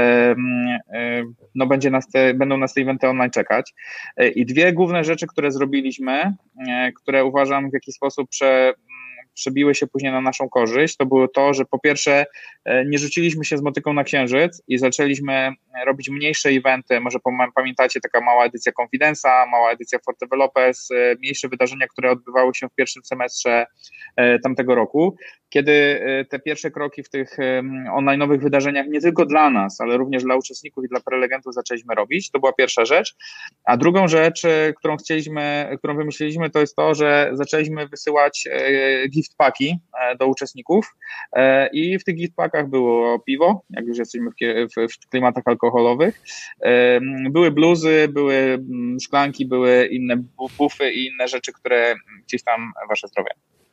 no będą nas te eventy online czekać. I dwie główne rzeczy, które zrobiliśmy, które uważam w jakiś sposób przebiły się później na naszą korzyść, to było to, że po pierwsze nie rzuciliśmy się z motyką na księżyc i zaczęliśmy robić mniejsze eventy, może pamiętacie, taka mała edycja Confidence'a, mała edycja For Developers, mniejsze wydarzenia, które odbywały się w pierwszym semestrze tamtego roku, kiedy te pierwsze kroki w tych online'owych wydarzeniach nie tylko dla nas, ale również dla uczestników i dla prelegentów zaczęliśmy robić. To była pierwsza rzecz. A drugą rzecz, którą wymyśliliśmy, to jest to, że zaczęliśmy wysyłać gift packi do uczestników i w tych gift packach było piwo, jak już jesteśmy w klimatach alkoholowych, były bluzy, były szklanki, były inne bufy i inne rzeczy, które gdzieś tam, wasze zdrowie,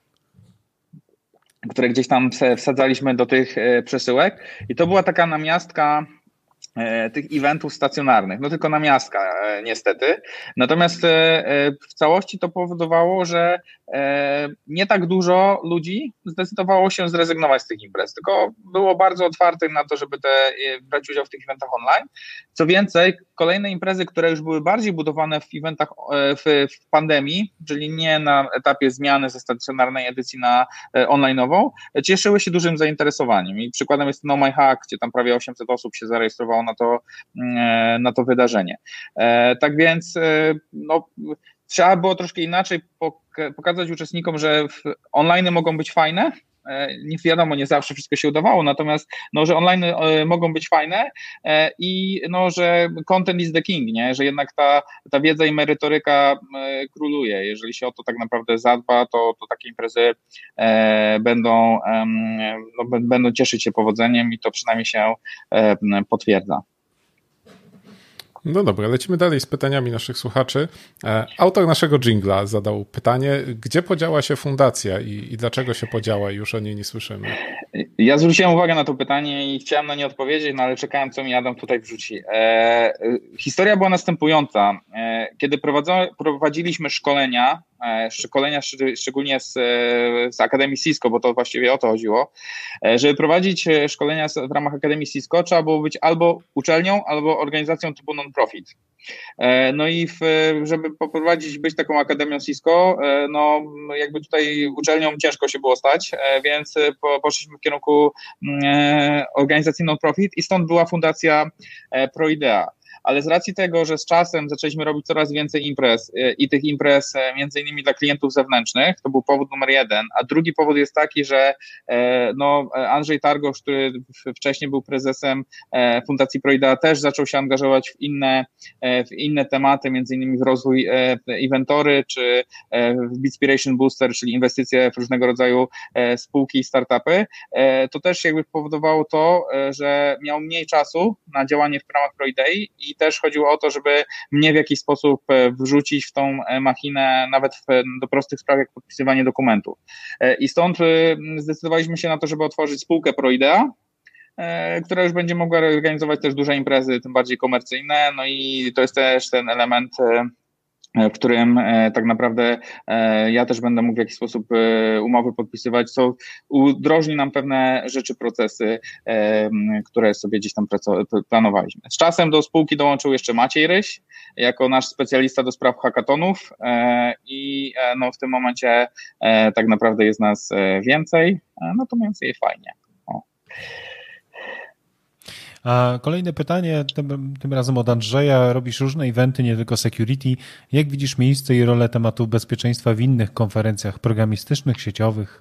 które gdzieś tam wsadzaliśmy do tych przesyłek i to była taka namiastka tych eventów stacjonarnych, no tylko namiastka niestety, natomiast w całości to powodowało, że nie tak dużo ludzi zdecydowało się zrezygnować z tych imprez, tylko było bardzo otwartych na to, żeby brać udział w tych eventach online. Co więcej, kolejne imprezy, które już były bardziej budowane w eventach w pandemii, czyli nie na etapie zmiany ze stacjonarnej edycji na online'ową, cieszyły się dużym zainteresowaniem i przykładem jest No My Hack, gdzie tam prawie 800 osób się zarejestrowało na to wydarzenie. Tak więc no, trzeba było troszkę inaczej pokazać uczestnikom, że online mogą być fajne. Nie wiadomo, nie zawsze wszystko się udawało, natomiast no, że online mogą być fajne i no, że content is the king, nie? Że jednak ta wiedza i merytoryka króluje. Jeżeli się o to tak naprawdę zadba, to takie imprezy będą cieszyć się powodzeniem i to przynajmniej się potwierdza. No dobra, lecimy dalej z pytaniami naszych słuchaczy. Autor naszego dżingla zadał pytanie, gdzie podziała się fundacja i dlaczego się podziała i już o niej nie słyszymy? Ja zwróciłem uwagę na to pytanie i chciałem na nie odpowiedzieć, no ale czekałem, co mi Adam tutaj wrzuci. Historia była następująca. kiedy prowadziliśmy szkolenia szczególnie z Akademii Cisco, bo to właściwie o to chodziło, żeby prowadzić szkolenia w ramach Akademii Cisco, trzeba było być albo uczelnią, albo organizacją typu non-profit. No i żeby być taką Akademią Cisco, no jakby tutaj uczelnią ciężko się było stać, więc poszliśmy w kierunku organizacji non-profit i stąd była fundacja ProIdea. Ale z racji tego, że z czasem zaczęliśmy robić coraz więcej imprez i tych imprez między innymi dla klientów zewnętrznych, to był powód numer jeden, a drugi powód jest taki, że Andrzej Targosz, który wcześniej był prezesem Fundacji ProIdea, też zaczął się angażować w inne tematy, między innymi w rozwój Inventory czy w Bitspiration Booster, czyli inwestycje w różnego rodzaju spółki i startupy. To też jakby powodowało to, że miał mniej czasu na działanie w ramach ProIdei i też chodziło o to, żeby mnie w jakiś sposób wrzucić w tą machinę, nawet do prostych spraw jak podpisywanie dokumentów. I stąd zdecydowaliśmy się na to, żeby otworzyć spółkę ProIdea, która już będzie mogła organizować też duże imprezy, tym bardziej komercyjne, no i to jest też ten element, w którym tak naprawdę ja też będę mógł w jakiś sposób umowy podpisywać, co udrożni nam pewne rzeczy, procesy, które sobie gdzieś tam planowaliśmy. Z czasem do spółki dołączył jeszcze Maciej Ryś, jako nasz specjalista do spraw hackathonów i no w tym momencie tak naprawdę jest nas więcej, no to mniej więcej fajnie. O. A kolejne pytanie, tym razem od Andrzeja. Robisz różne eventy, nie tylko security. Jak widzisz miejsce i rolę tematu bezpieczeństwa w innych konferencjach programistycznych, sieciowych?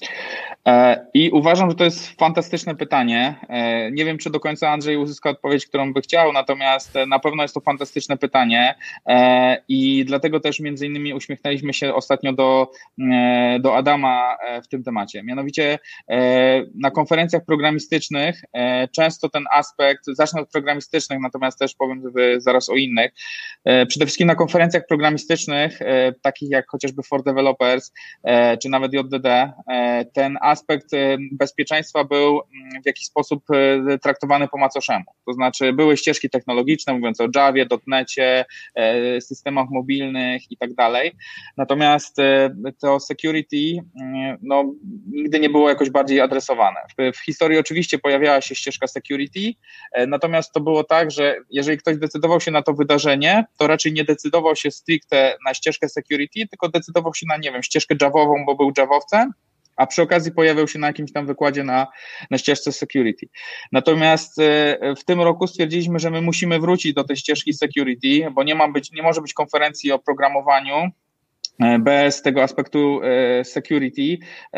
I uważam, że to jest fantastyczne pytanie. Nie wiem, czy do końca Andrzej uzyska odpowiedź, którą by chciał, natomiast na pewno jest to fantastyczne pytanie i dlatego też między innymi uśmiechnęliśmy się ostatnio do Adama w tym temacie. Mianowicie na konferencjach programistycznych często ten aspekt, zacznę od programistycznych, natomiast też powiem zaraz o innych. Przede wszystkim na konferencjach programistycznych, takich jak chociażby For Developers, czy nawet JDD, ten aspekt bezpieczeństwa był w jakiś sposób traktowany po macoszemu. To znaczy były ścieżki technologiczne, mówiąc o Javie, .NETcie, systemach mobilnych i tak dalej. Natomiast to security no, nigdy nie było jakoś bardziej adresowane. W historii oczywiście pojawiała się ścieżka security, natomiast to było tak, że jeżeli ktoś decydował się na to wydarzenie, to raczej nie decydował się stricte na ścieżkę security, tylko decydował się na, nie wiem, ścieżkę javową, bo był javowcem, a przy okazji pojawiał się na jakimś tam wykładzie na ścieżce security. Natomiast w tym roku stwierdziliśmy, że my musimy wrócić do tej ścieżki security, bo nie może być konferencji o programowaniu bez tego aspektu security.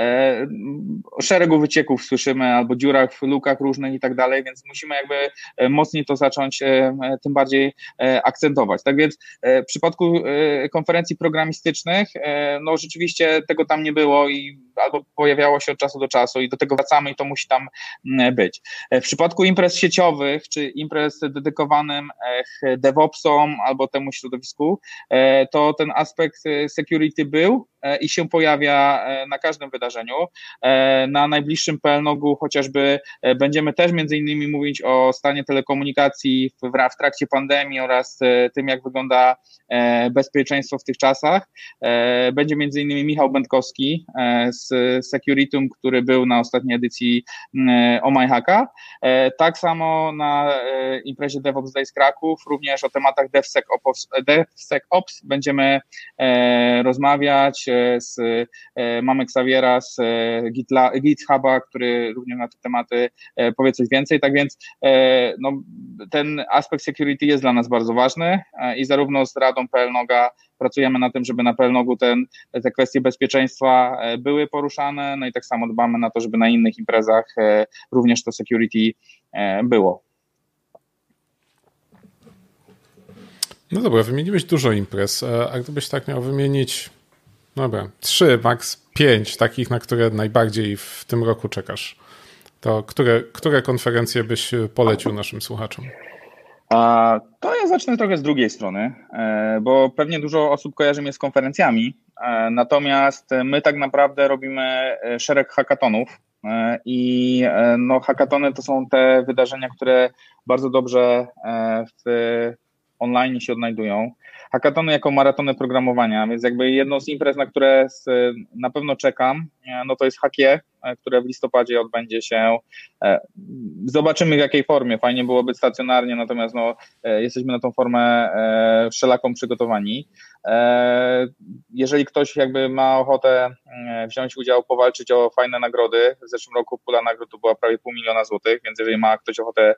Szeregu wycieków słyszymy, albo dziurach, w lukach różnych i tak dalej, więc musimy jakby mocniej to zacząć tym bardziej akcentować. Tak więc w przypadku konferencji programistycznych, no rzeczywiście tego tam nie było i albo pojawiało się od czasu do czasu i do tego wracamy i to musi tam być. W przypadku imprez sieciowych, czy imprez dedykowanym DevOpsom albo temu środowisku, to ten aspekt security był i się pojawia na każdym wydarzeniu. Na najbliższym PLNOG-u chociażby będziemy też między innymi mówić o stanie telekomunikacji w trakcie pandemii oraz tym, jak wygląda bezpieczeństwo w tych czasach. Będzie między innymi Michał Będkowski z Securitum, który był na ostatniej edycji OMI-Hacka. Tak samo na imprezie DevOps Days Kraków, również o tematach DevSecOps będziemy rozmawiać. Mamy Xaviera z GitHuba, który również na te tematy powie coś więcej. Tak więc no, ten aspekt security jest dla nas bardzo ważny i zarówno z Radą PLNOG-a pracujemy na tym, żeby na PLNOG-u te kwestie bezpieczeństwa były poruszane, no i tak samo dbamy na to, żeby na innych imprezach również to security było. No dobra, wymieniłeś dużo imprez, a gdybyś tak miał wymienić, dobra, 3, max 5 takich, na które najbardziej w tym roku czekasz, to które konferencje byś polecił naszym słuchaczom? To ja zacznę trochę z drugiej strony, bo pewnie dużo osób kojarzy mnie z konferencjami, natomiast my tak naprawdę robimy szereg hackathonów i no, hackathony to są te wydarzenia, które bardzo dobrze online się odnajdują. Hackatony jako maratony programowania, więc jakby jedną z imprez, na które na pewno czekam, no to jest Hackie, które w listopadzie odbędzie się. Zobaczymy w jakiej formie. Fajnie byłoby stacjonarnie, natomiast no, jesteśmy na tą formę wszelaką przygotowani. Jeżeli ktoś jakby ma ochotę wziąć udział, powalczyć o fajne nagrody, w zeszłym roku pula nagród to była prawie 500 000 złotych, więc jeżeli ma ktoś ochotę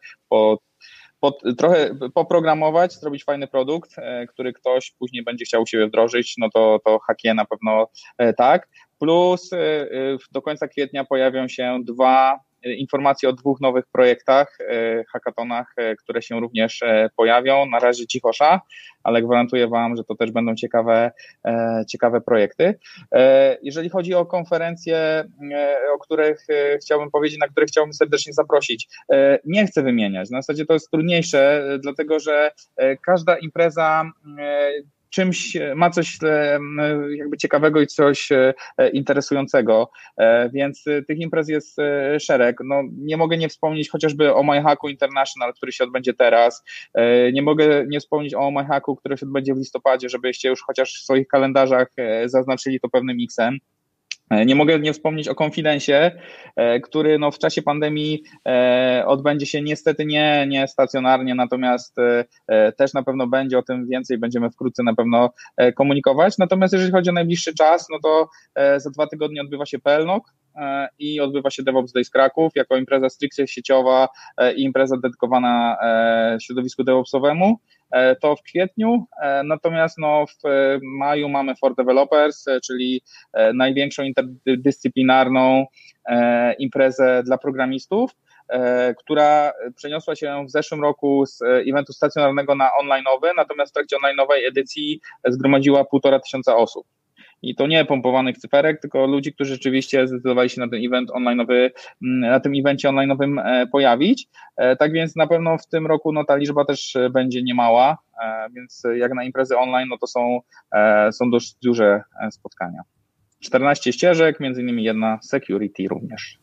trochę poprogramować, zrobić fajny produkt, który ktoś później będzie chciał u siebie wdrożyć, no to Hackie na pewno tak. Plus do końca kwietnia pojawią się informacje o 2 nowych projektach, hackathonach, które się również pojawią. Na razie cichosza, ale gwarantuję Wam, że to też będą ciekawe projekty. Jeżeli chodzi o konferencje, o których chciałbym powiedzieć, na które chciałbym serdecznie zaprosić, nie chcę wymieniać. Na zasadzie to jest trudniejsze, dlatego że każda impreza czymś ma coś jakby ciekawego i coś interesującego, więc tych imprez jest szereg. No, nie mogę nie wspomnieć chociażby o MyHacku International, który się odbędzie teraz. Nie mogę nie wspomnieć o MyHacku, który się odbędzie w listopadzie, żebyście już chociaż w swoich kalendarzach zaznaczyli to pewnym X-em. Nie mogę nie wspomnieć o Confidencie, który no w czasie pandemii odbędzie się niestety nie stacjonarnie, natomiast też na pewno będzie o tym więcej, będziemy wkrótce na pewno komunikować. Natomiast jeżeli chodzi o najbliższy czas, no to za 2 tygodnie odbywa się PLNOC i odbywa się DevOps Days Kraków jako impreza stricte sieciowa i impreza dedykowana środowisku DevOpsowemu. To w kwietniu, natomiast no w maju mamy For Developers, czyli największą interdyscyplinarną imprezę dla programistów, która przeniosła się w zeszłym roku z eventu stacjonarnego na online'owy, natomiast w trakcie online'owej edycji zgromadziła 1500 osób. I to nie pompowanych cyferek, tylko ludzi, którzy rzeczywiście zdecydowali się na ten event online'owy, na tym evencie online'owym pojawić. Tak więc na pewno w tym roku no, ta liczba też będzie niemała, więc jak na imprezy online, no to są dość duże spotkania. 14 ścieżek, między innymi jedna security również.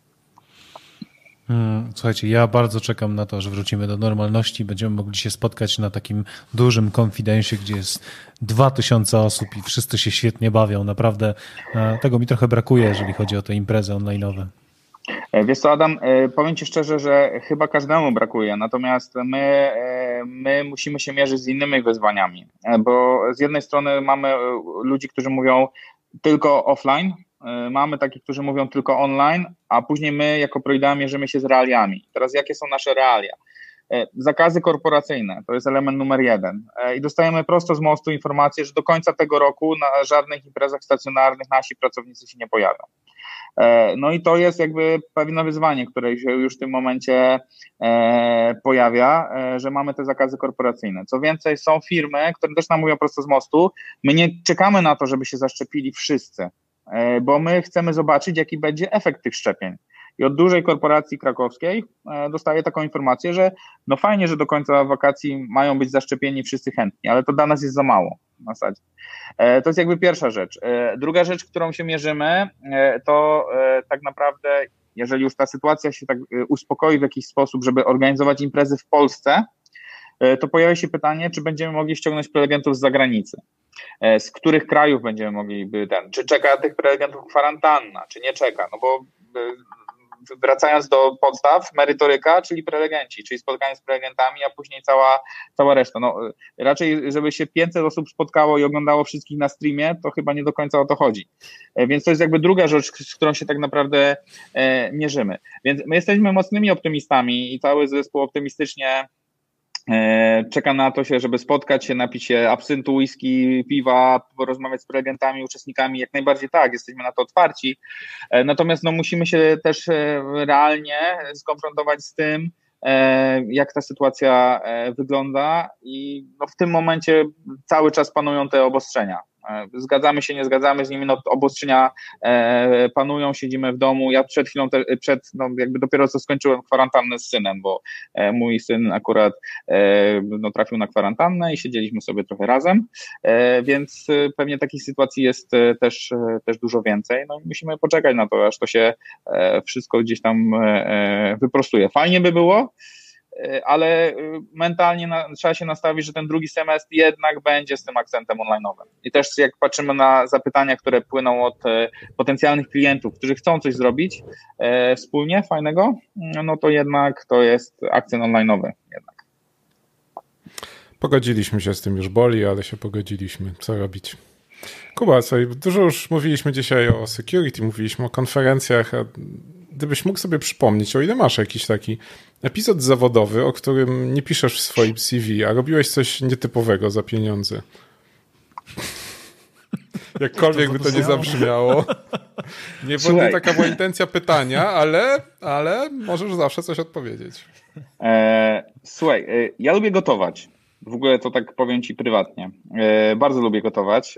Słuchajcie, ja bardzo czekam na to, że wrócimy do normalności, będziemy mogli się spotkać na takim dużym konfidencie, gdzie jest 2000 osób i wszyscy się świetnie bawią. Naprawdę tego mi trochę brakuje, jeżeli chodzi o te imprezy online'owe. Wiesz co, Adam, powiem Ci szczerze, że chyba każdemu brakuje, natomiast my musimy się mierzyć z innymi wyzwaniami, bo z jednej strony mamy ludzi, którzy mówią tylko offline, mamy takich, którzy mówią tylko online, a później my jako ProIdea mierzymy się z realiami. Teraz jakie są nasze realia? Zakazy korporacyjne, to jest element numer 1 i dostajemy prosto z mostu informację, że do końca tego roku na żadnych imprezach stacjonarnych nasi pracownicy się nie pojawią. No i to jest jakby pewne wyzwanie, które się już w tym momencie pojawia, że mamy te zakazy korporacyjne. Co więcej, są firmy, które też nam mówią prosto z mostu, my nie czekamy na to, żeby się zaszczepili wszyscy, bo my chcemy zobaczyć, jaki będzie efekt tych szczepień. I od dużej korporacji krakowskiej dostaję taką informację, że no fajnie, że do końca wakacji mają być zaszczepieni wszyscy chętni, ale to dla nas jest za mało w zasadzie. To jest jakby pierwsza rzecz. Druga rzecz, którą się mierzymy, to tak naprawdę, jeżeli już ta sytuacja się tak uspokoi w jakiś sposób, żeby organizować imprezy w Polsce, to pojawia się pytanie, czy będziemy mogli ściągnąć prelegentów z zagranicy. Z których krajów będziemy mogli, czy czeka tych prelegentów kwarantanna, czy nie czeka, no bo wracając do podstaw, merytoryka, czyli prelegenci, czyli spotkanie z prelegentami, a później cała reszta. No, raczej, żeby się 500 osób spotkało i oglądało wszystkich na streamie, to chyba nie do końca o to chodzi. Więc to jest jakby druga rzecz, z którą się tak naprawdę mierzymy. Więc my jesteśmy mocnymi optymistami i cały zespół optymistycznie czeka na to, żeby spotkać się, napić się absyntu, whisky, piwa, porozmawiać z prelegentami, uczestnikami, jak najbardziej tak, jesteśmy na to otwarci. Natomiast no, musimy się też realnie skonfrontować z tym, jak ta sytuacja wygląda i no, w tym momencie cały czas panują te obostrzenia. Zgadzamy się, nie zgadzamy z nimi, no obostrzenia panują, siedzimy w domu. Ja przed chwilą, jakby dopiero co skończyłem kwarantannę z synem, bo mój syn akurat trafił na kwarantannę i siedzieliśmy sobie trochę razem, więc pewnie takich sytuacji jest też dużo więcej. No musimy poczekać na to, aż to się wszystko gdzieś tam wyprostuje. Fajnie by było, ale mentalnie trzeba się nastawić, że ten drugi semestr jednak będzie z tym akcentem online'owym. I też jak patrzymy na zapytania, które płyną od potencjalnych klientów, którzy chcą coś zrobić wspólnie, fajnego, no to jednak to jest akcent online'owy jednak. Pogodziliśmy się z tym, już boli, ale się pogodziliśmy. Co robić? Kuba, słuchaj, dużo już mówiliśmy dzisiaj o security, mówiliśmy o konferencjach, a gdybyś mógł sobie przypomnieć, o ile masz jakiś taki epizod zawodowy, o którym nie piszesz w swoim CV, a robiłeś coś nietypowego za pieniądze. Jakkolwiek by to nie zabrzmiało. Nie taka była intencja pytania, ale możesz zawsze coś odpowiedzieć. Słuchaj, ja lubię gotować. W ogóle to tak powiem ci prywatnie. Bardzo lubię gotować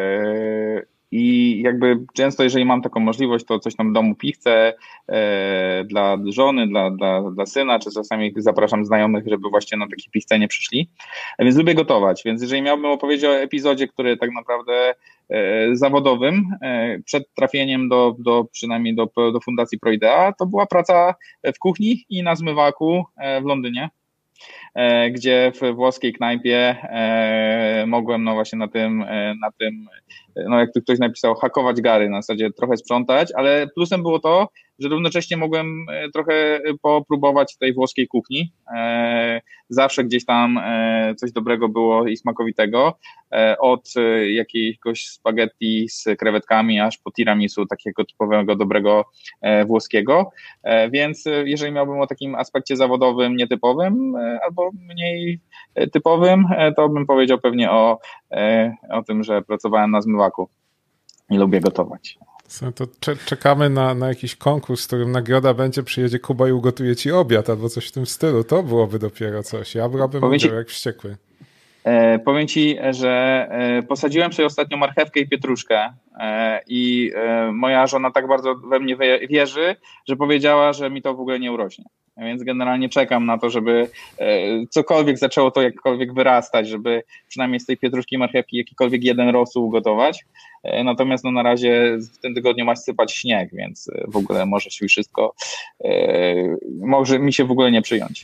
i jakby często, jeżeli mam taką możliwość, to coś tam w domu pichcę dla żony, dla syna, czy czasami zapraszam znajomych, żeby właśnie na takie pichcenie przyszli. Więc lubię gotować. Więc jeżeli miałbym opowiedzieć o epizodzie, który tak naprawdę zawodowym, przed trafieniem przynajmniej do Fundacji ProIdea, to była praca w kuchni i na zmywaku w Londynie, gdzie w włoskiej knajpie mogłem no właśnie na tym, no jak tu ktoś napisał, hakować gary, na zasadzie trochę sprzątać, ale plusem było to, że równocześnie mogłem trochę popróbować tej włoskiej kuchni. Zawsze gdzieś tam coś dobrego było i smakowitego, od jakiegoś spaghetti z krewetkami aż po tiramisu, takiego typowego, dobrego włoskiego, więc jeżeli miałbym o takim aspekcie zawodowym nietypowym albo mniej typowym, to bym powiedział pewnie o tym, że pracowałem na zmywaku i lubię gotować. To czekamy na jakiś konkurs, w którym nagroda będzie, przyjedzie Kuba i ugotuje ci obiad albo coś w tym stylu. To byłoby dopiero coś. Ja byłabym jak wściekły. Powiem ci, że posadziłem sobie ostatnio marchewkę i pietruszkę i moja żona tak bardzo we mnie wierzy, że powiedziała, że mi to w ogóle nie urośnie. Więc generalnie czekam na to, żeby cokolwiek zaczęło to jakkolwiek wyrastać, żeby przynajmniej z tej pietruszki i marchewki jakikolwiek jeden rosół ugotować. Natomiast no na razie w tym tygodniu ma sypać śnieg, więc w ogóle może się wszystko, może mi się w ogóle nie przyjąć.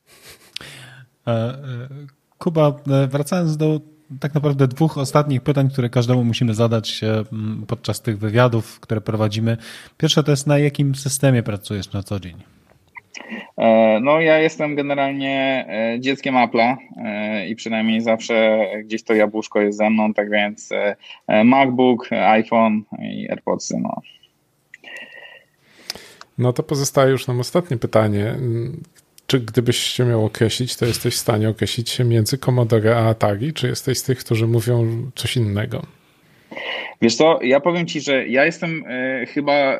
Kuba, wracając do tak naprawdę dwóch ostatnich pytań, które każdemu musimy zadać podczas tych wywiadów, które prowadzimy. Pierwsze to jest, na jakim systemie pracujesz na co dzień? No ja jestem generalnie dzieckiem Apple'a i przynajmniej zawsze gdzieś to jabłuszko jest ze mną, tak więc MacBook, iPhone i AirPodsy. No to pozostaje już nam ostatnie pytanie. Czy gdybyś się miał określić, to jesteś w stanie określić się między Commodore a Atari, czy jesteś z tych, którzy mówią coś innego? Wiesz co, ja powiem ci, że ja jestem chyba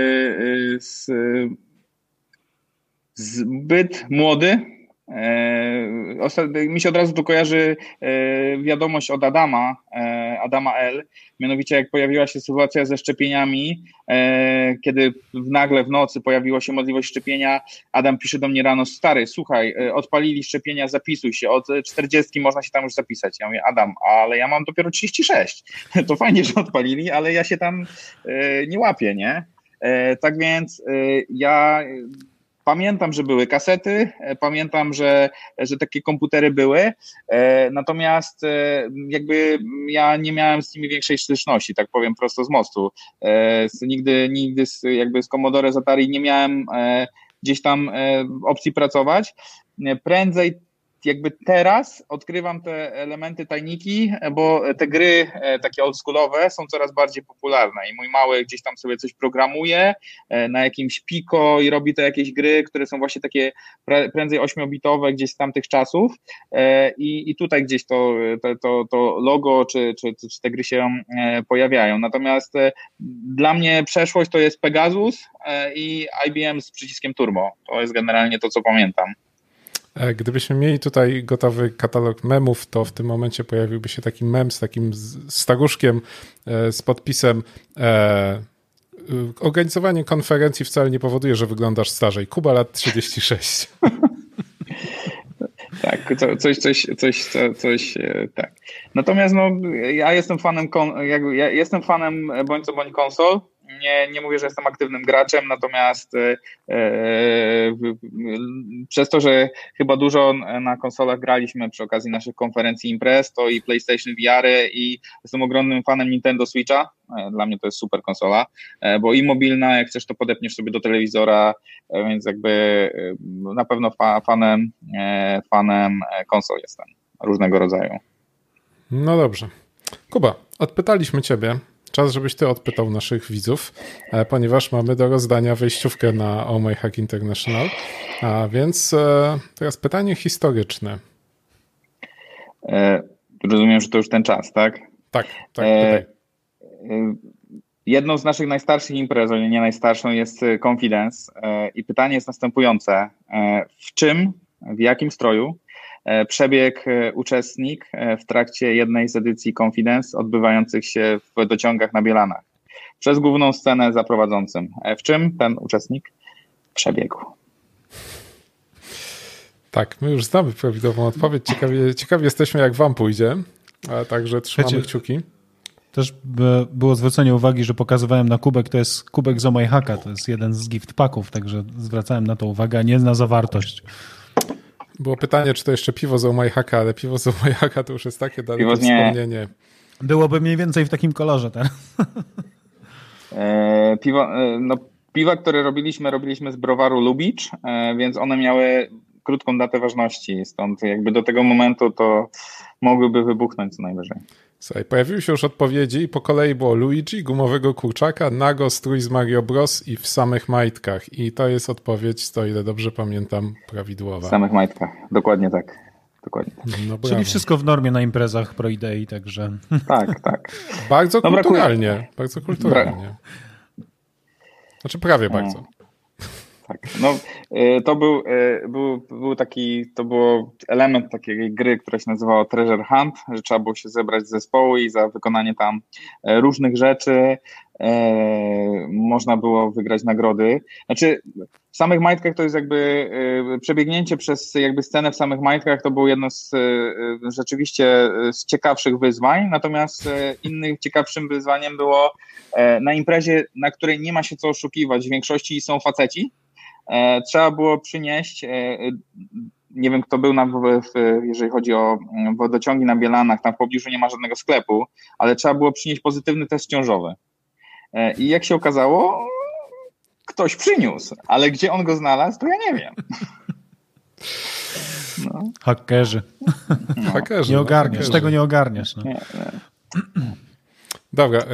zbyt młody. Mi się od razu tu kojarzy wiadomość od Adama L. Mianowicie jak pojawiła się sytuacja ze szczepieniami, kiedy nagle w nocy pojawiła się możliwość szczepienia, Adam pisze do mnie rano: stary, słuchaj, odpalili szczepienia, zapisuj się, od 40 można się tam już zapisać. Ja mówię: Adam, ale ja mam dopiero 36. To fajnie, że odpalili, ale ja się tam nie łapię, nie? Tak więc ja pamiętam, że były kasety, pamiętam, że takie komputery były, natomiast jakby ja nie miałem z nimi większej styczności, tak powiem prosto z mostu. Nigdy jakby z Commodore, z Atari nie miałem gdzieś tam opcji pracować. Prędzej jakby teraz odkrywam te elementy tajniki, bo te gry takie oldschoolowe są coraz bardziej popularne i mój mały gdzieś tam sobie coś programuje na jakimś Pico i robi te jakieś gry, które są właśnie takie prędzej 8-bitowe gdzieś z tamtych czasów i tutaj gdzieś to logo czy te gry się pojawiają. Natomiast dla mnie przeszłość to jest Pegasus i IBM z przyciskiem turbo. To jest generalnie to, co pamiętam. Gdybyśmy mieli tutaj gotowy katalog memów, to w tym momencie pojawiłby się taki mem z takim staruszkiem z podpisem: organizowanie konferencji wcale nie powoduje, że wyglądasz starzej. Kuba, lat 36. Tak, coś tak. Natomiast no, ja jestem fanem bądź co bądź konsol. nie mówię, że jestem aktywnym graczem, natomiast przez to, że chyba dużo na konsolach graliśmy przy okazji naszych konferencji imprez, to i PlayStation VR i jestem ogromnym fanem Nintendo Switcha. Dla mnie to jest super konsola, bo i mobilna, jak chcesz to podepniesz sobie do telewizora, więc jakby na pewno fanem konsol jestem różnego rodzaju. No dobrze. Kuba, odpytaliśmy ciebie. Czas, żebyś ty odpytał naszych widzów, ponieważ mamy do rozdania wejściówkę na Oh My Hack International. A więc teraz pytanie historyczne. Rozumiem, że to już ten czas, tak? Tak, pytaj. Jedną z naszych najstarszych imprez, ale nie najstarszą, jest Confidence i pytanie jest następujące. W jakim stroju przebiegł uczestnik w trakcie jednej z edycji Confidence odbywających się w dociągach na Bielanach przez główną scenę za prowadzącym? W czym ten uczestnik przebiegł? Tak, my już znamy prawidłową odpowiedź. Ciekawi jesteśmy, jak wam pójdzie, także trzymamy kciuki. Też było zwrócenie uwagi, że pokazywałem na kubek, to jest kubek z Oh My Hacka, to jest jeden z gift packów, także zwracałem na to uwagę, a nie na zawartość. Było pytanie, czy to jeszcze piwo z Oh My Hacka, ale piwo z Oh My Hacka to już jest takie dalekie wspomnienie. Byłoby mniej więcej w takim kolorze teraz. Piwa, które robiliśmy z browaru Lubicz, więc one miały krótką datę ważności, stąd jakby do tego momentu to mogłyby wybuchnąć co najwyżej. Słuchaj, pojawiły się już odpowiedzi i po kolei było Luigi, gumowego kurczaka, Nago, strój z Mario Bros. I w samych majtkach. I to jest odpowiedź, to ile dobrze pamiętam, prawidłowa. W samych majtkach, dokładnie tak. Dokładnie. No, czyli wszystko w normie na imprezach Pro Idei, także... Tak. Bardzo kulturalnie. Bardzo kulturalnie. Znaczy prawie bardzo. Tak. No, to było element takiej gry, która się nazywała Treasure Hunt, że trzeba było się zebrać z zespołu i za wykonanie tam różnych rzeczy można było wygrać nagrody. Znaczy w samych majtkach to jest jakby przebiegnięcie przez jakby scenę w samych majtkach to było jedno z rzeczywiście z ciekawszych wyzwań, natomiast innym ciekawszym wyzwaniem było na imprezie, na której nie ma się co oszukiwać, w większości są faceci. Trzeba było przynieść, nie wiem kto był, jeżeli chodzi o wodociągi na Bielanach, tam w pobliżu nie ma żadnego sklepu, ale trzeba było przynieść pozytywny test ciążowy. I jak się okazało, ktoś przyniósł, ale gdzie on go znalazł, to ja nie wiem. No. Hakerzy. Hakerzy. Nie ogarniasz, tego nie ogarniasz. No. Nie. Dobra,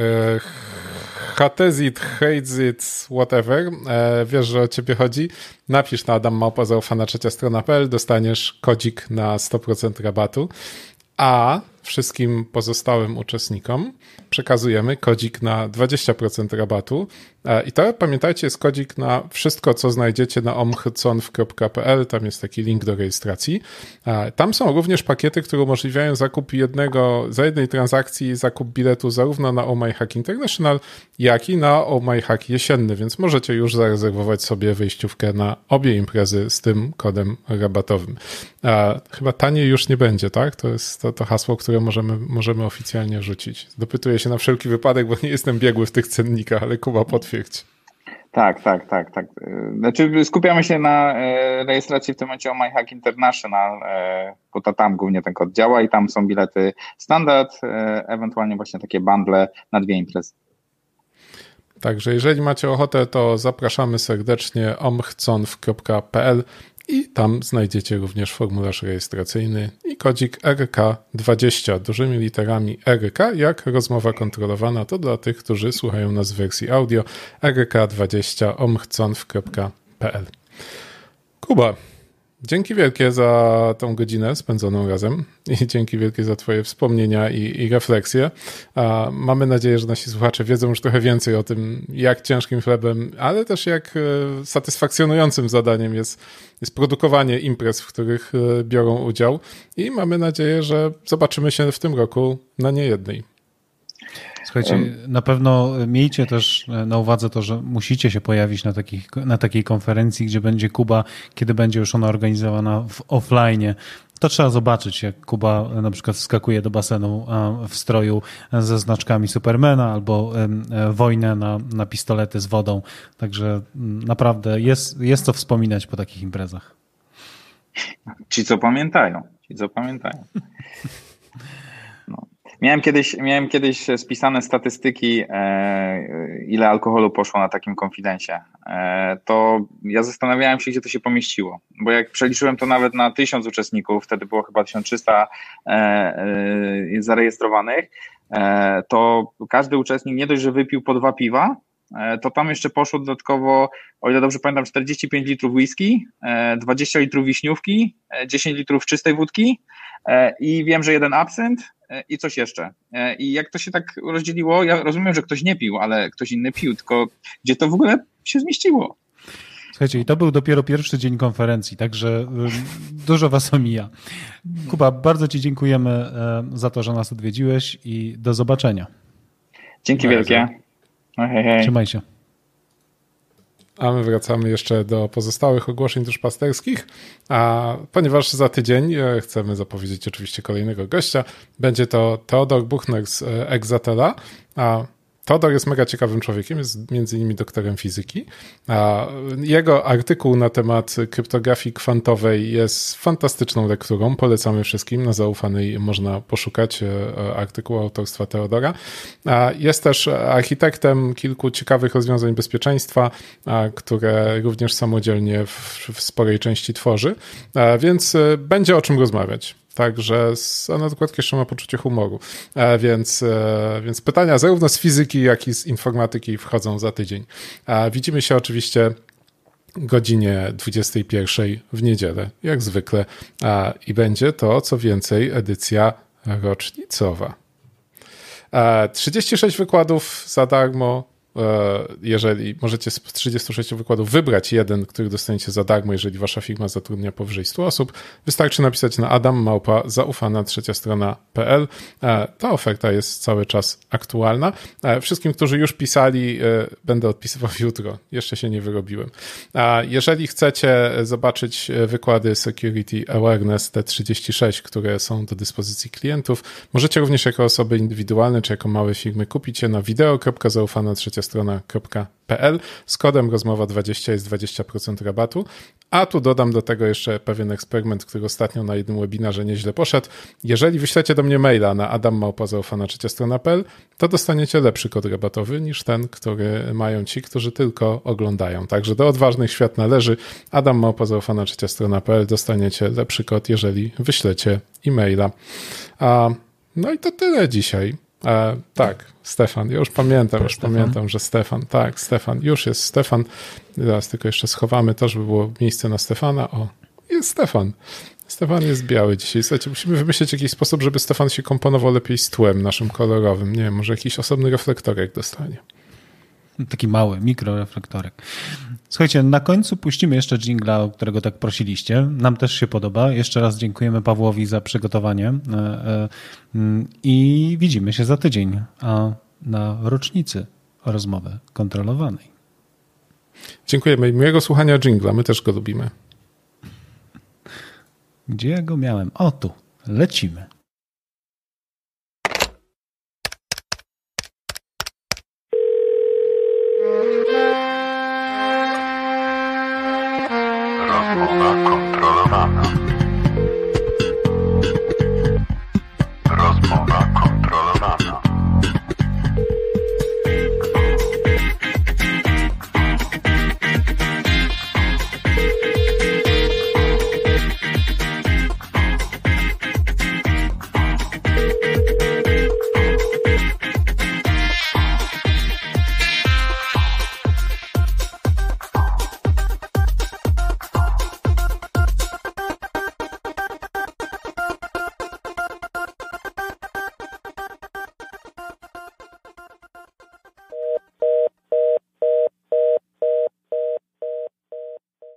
Hatezit, Hatezit, whatever, wiesz, że o ciebie chodzi, napisz na adam@zaufana3strona.pl, dostaniesz kodzik na 100% rabatu, a wszystkim pozostałym uczestnikom przekazujemy kodzik na 20% rabatu i to, pamiętajcie, jest kodzik na wszystko, co znajdziecie na omhconf.pl, tam jest taki link do rejestracji. Tam są również pakiety, które umożliwiają zakup za jednej transakcji zakup biletu zarówno na Oh My Hack International, jak i na Oh My Hack jesienny, więc możecie już zarezerwować sobie wejściówkę na obie imprezy z tym kodem rabatowym. Chyba taniej już nie będzie, tak? To jest to hasło, które możemy oficjalnie rzucić. Dopytuję się na wszelki wypadek, bo nie jestem biegły w tych cennikach, ale Kuba, potwierdź. Tak. Znaczy skupiamy się na rejestracji w tym momencie Oh My Hack International, bo to tam głównie ten kod działa i tam są bilety standard, ewentualnie właśnie takie bundle na 2 imprezy. Także jeżeli macie ochotę, to zapraszamy serdecznie omhconf.pl i tam znajdziecie również formularz rejestracyjny i kodzik RK20 dużymi literami RK, jak rozmowa kontrolowana, to dla tych, którzy słuchają nas w wersji audio RK20 omhconf.pl. Kuba, dzięki wielkie za tą godzinę spędzoną razem i dzięki wielkie za twoje wspomnienia i refleksje. Mamy nadzieję, że nasi słuchacze wiedzą już trochę więcej o tym, jak ciężkim chlebem, ale też jak satysfakcjonującym zadaniem jest produkowanie imprez, w których biorą udział i mamy nadzieję, że zobaczymy się w tym roku na niejednej. Słuchajcie, na pewno miejcie też na uwadze to, że musicie się pojawić na takiej konferencji, gdzie będzie Kuba, kiedy będzie już ona organizowana w offline, To trzeba zobaczyć, jak Kuba na przykład wskakuje do basenu w stroju ze znaczkami Supermana albo wojnę na pistolety z wodą. Także naprawdę jest co wspominać po takich imprezach. Ci, co pamiętają. No. Miałem kiedyś spisane statystyki, ile alkoholu poszło na takim konfidencie. To ja zastanawiałem się, gdzie to się pomieściło, bo jak przeliczyłem to nawet na 1000 uczestników, wtedy było chyba 1300 zarejestrowanych, to każdy uczestnik nie dość, że wypił po 2 piwa, to tam jeszcze poszło dodatkowo, o ile dobrze pamiętam, 45 litrów whisky, 20 litrów wiśniówki, 10 litrów czystej wódki i wiem, że 1 absynt i coś jeszcze. I jak to się tak rozdzieliło, ja rozumiem, że ktoś nie pił, ale ktoś inny pił, tylko gdzie to w ogóle się zmieściło? Słuchajcie, i to był dopiero pierwszy dzień konferencji, także dużo was omija. Kuba, bardzo ci dziękujemy za to, że nas odwiedziłeś i do zobaczenia. Dzięki wielkie. No, hej. Trzymaj się. A my wracamy jeszcze do pozostałych ogłoszeń duszpasterskich, a ponieważ za tydzień chcemy zapowiedzieć oczywiście kolejnego gościa, będzie to Theodor Buchner z Exatela, a Theodor jest mega ciekawym człowiekiem, jest między innymi doktorem fizyki. A jego artykuł na temat kryptografii kwantowej jest fantastyczną lekturą. Polecamy wszystkim. Na Zaufanej można poszukać artykułu autorstwa Theodora. Jest też architektem kilku ciekawych rozwiązań bezpieczeństwa, które również samodzielnie w sporej części tworzy, więc będzie o czym rozmawiać. Także a na dokładkę jeszcze ma poczucie humoru. Więc pytania zarówno z fizyki, jak i z informatyki wchodzą za tydzień. Widzimy się oczywiście godzinie 21 w niedzielę, jak zwykle. I będzie to, co więcej, edycja rocznicowa. 36 wykładów za darmo. Jeżeli możecie z 36 wykładów wybrać jeden, który dostaniecie za darmo, jeżeli wasza firma zatrudnia powyżej 100 osób, wystarczy napisać na adam@zaufana3strona.pl. Ta oferta jest cały czas aktualna. Wszystkim, którzy już pisali, będę odpisywał jutro. Jeszcze się nie wyrobiłem. Jeżeli chcecie zobaczyć wykłady Security Awareness T36, które są do dyspozycji klientów, możecie również jako osoby indywidualne czy jako małe firmy kupić je na video.zaufana3strona.pl. Z kodem rozmowa20 jest 20% rabatu. A tu dodam do tego jeszcze pewien eksperyment, który ostatnio na jednym webinarze nieźle poszedł. Jeżeli wyślecie do mnie maila na adam@zaufana3strona.pl, to dostaniecie lepszy kod rabatowy niż ten, który mają ci, którzy tylko oglądają. Także do odważnych świat należy. adam@zaufana3strona.pl, dostaniecie lepszy kod, jeżeli wyślecie e-maila. No i to tyle dzisiaj. Tak, Stefan, już pamiętam, że Stefan, już jest Stefan. Teraz tylko jeszcze schowamy to, żeby było miejsce na Stefana. O, jest Stefan. Stefan jest biały dzisiaj. Słuchajcie, musimy wymyślić jakiś sposób, żeby Stefan się komponował lepiej z tłem naszym kolorowym. Nie wiem, może jakiś osobny reflektorek dostanie. Taki mały mikroreflektorek. Słuchajcie, na końcu puścimy jeszcze dżingla, o którego tak prosiliście. Nam też się podoba. Jeszcze raz dziękujemy Pawłowi za przygotowanie i widzimy się za tydzień, a na rocznicy rozmowy kontrolowanej. Dziękujemy i miłego słuchania dżingla. My też go lubimy. Gdzie ja go miałem? O, tu. Lecimy.